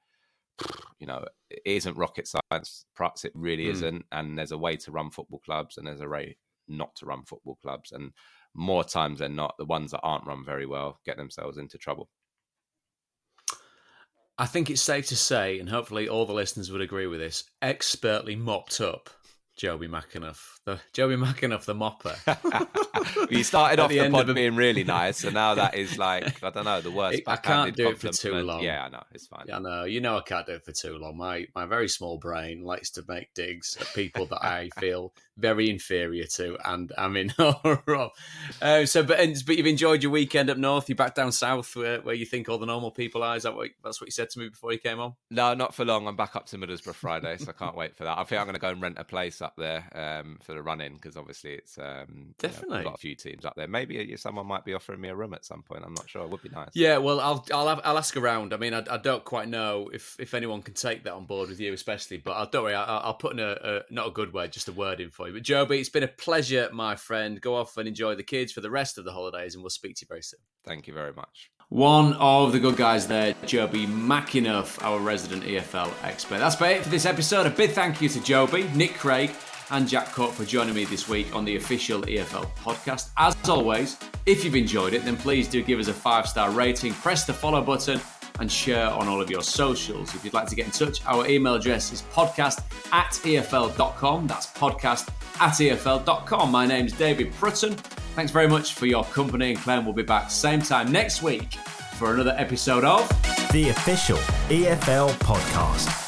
you know, it isn't rocket science. Perhaps it really mm. isn't. And there's a way to run football clubs, and there's a way not to run football clubs. And more times than not, the ones that aren't run very well get themselves into trouble. I think it's safe to say, and hopefully all the listeners would agree with this, expertly mopped up Joby McAnuff. The Joby McAnuff, the mopper. You started off the, the pod of... being really nice, and now that is like, I don't know, the worst. I can't do it for too long. Yeah, I know, it's fine. Yeah, I know, you know I can't do it for too long. My my very small brain likes to make digs at people that I feel very inferior to, and I'm in horror. Uh, so, but but you've enjoyed your weekend up north. You're back down south where, where you think all the normal people are. Is that what that's what you said to me before you came on? No, not for long. I'm back up to Middlesbrough Friday, so I can't wait for that. I think I'm going to go and rent a place up there um, for the run-in, because obviously it's um, definitely you know, got a few teams up there. Maybe someone might be offering me a room at some point. I'm not sure. It would be nice. Yeah, well, I'll I'll have, I'll ask around. I mean, I, I don't quite know if, if anyone can take that on board with you, especially. But I'll, don't worry, I'll, I'll put in a, a not a good word, just a word in for you. But Joby, it's been a pleasure, my friend. Go off and enjoy the kids for the rest of the holidays, and we'll speak to you very soon. Thank you very much. One of the good guys there, Joby McAnuff, our resident E F L expert. That's about it for this episode. A big thank you to Joby, Nick Craig, and Jack Court for joining me this week on the official E F L podcast. As always, if you've enjoyed it, then please do give us a five-star rating, press the follow button, and share on all of your socials. If you'd like to get in touch, our email address is podcast at E F L dot com. That's podcast at E F L dot com. My name's David Prutton. Thanks very much for your company, and Clem will be back same time next week for another episode of the official E F L podcast.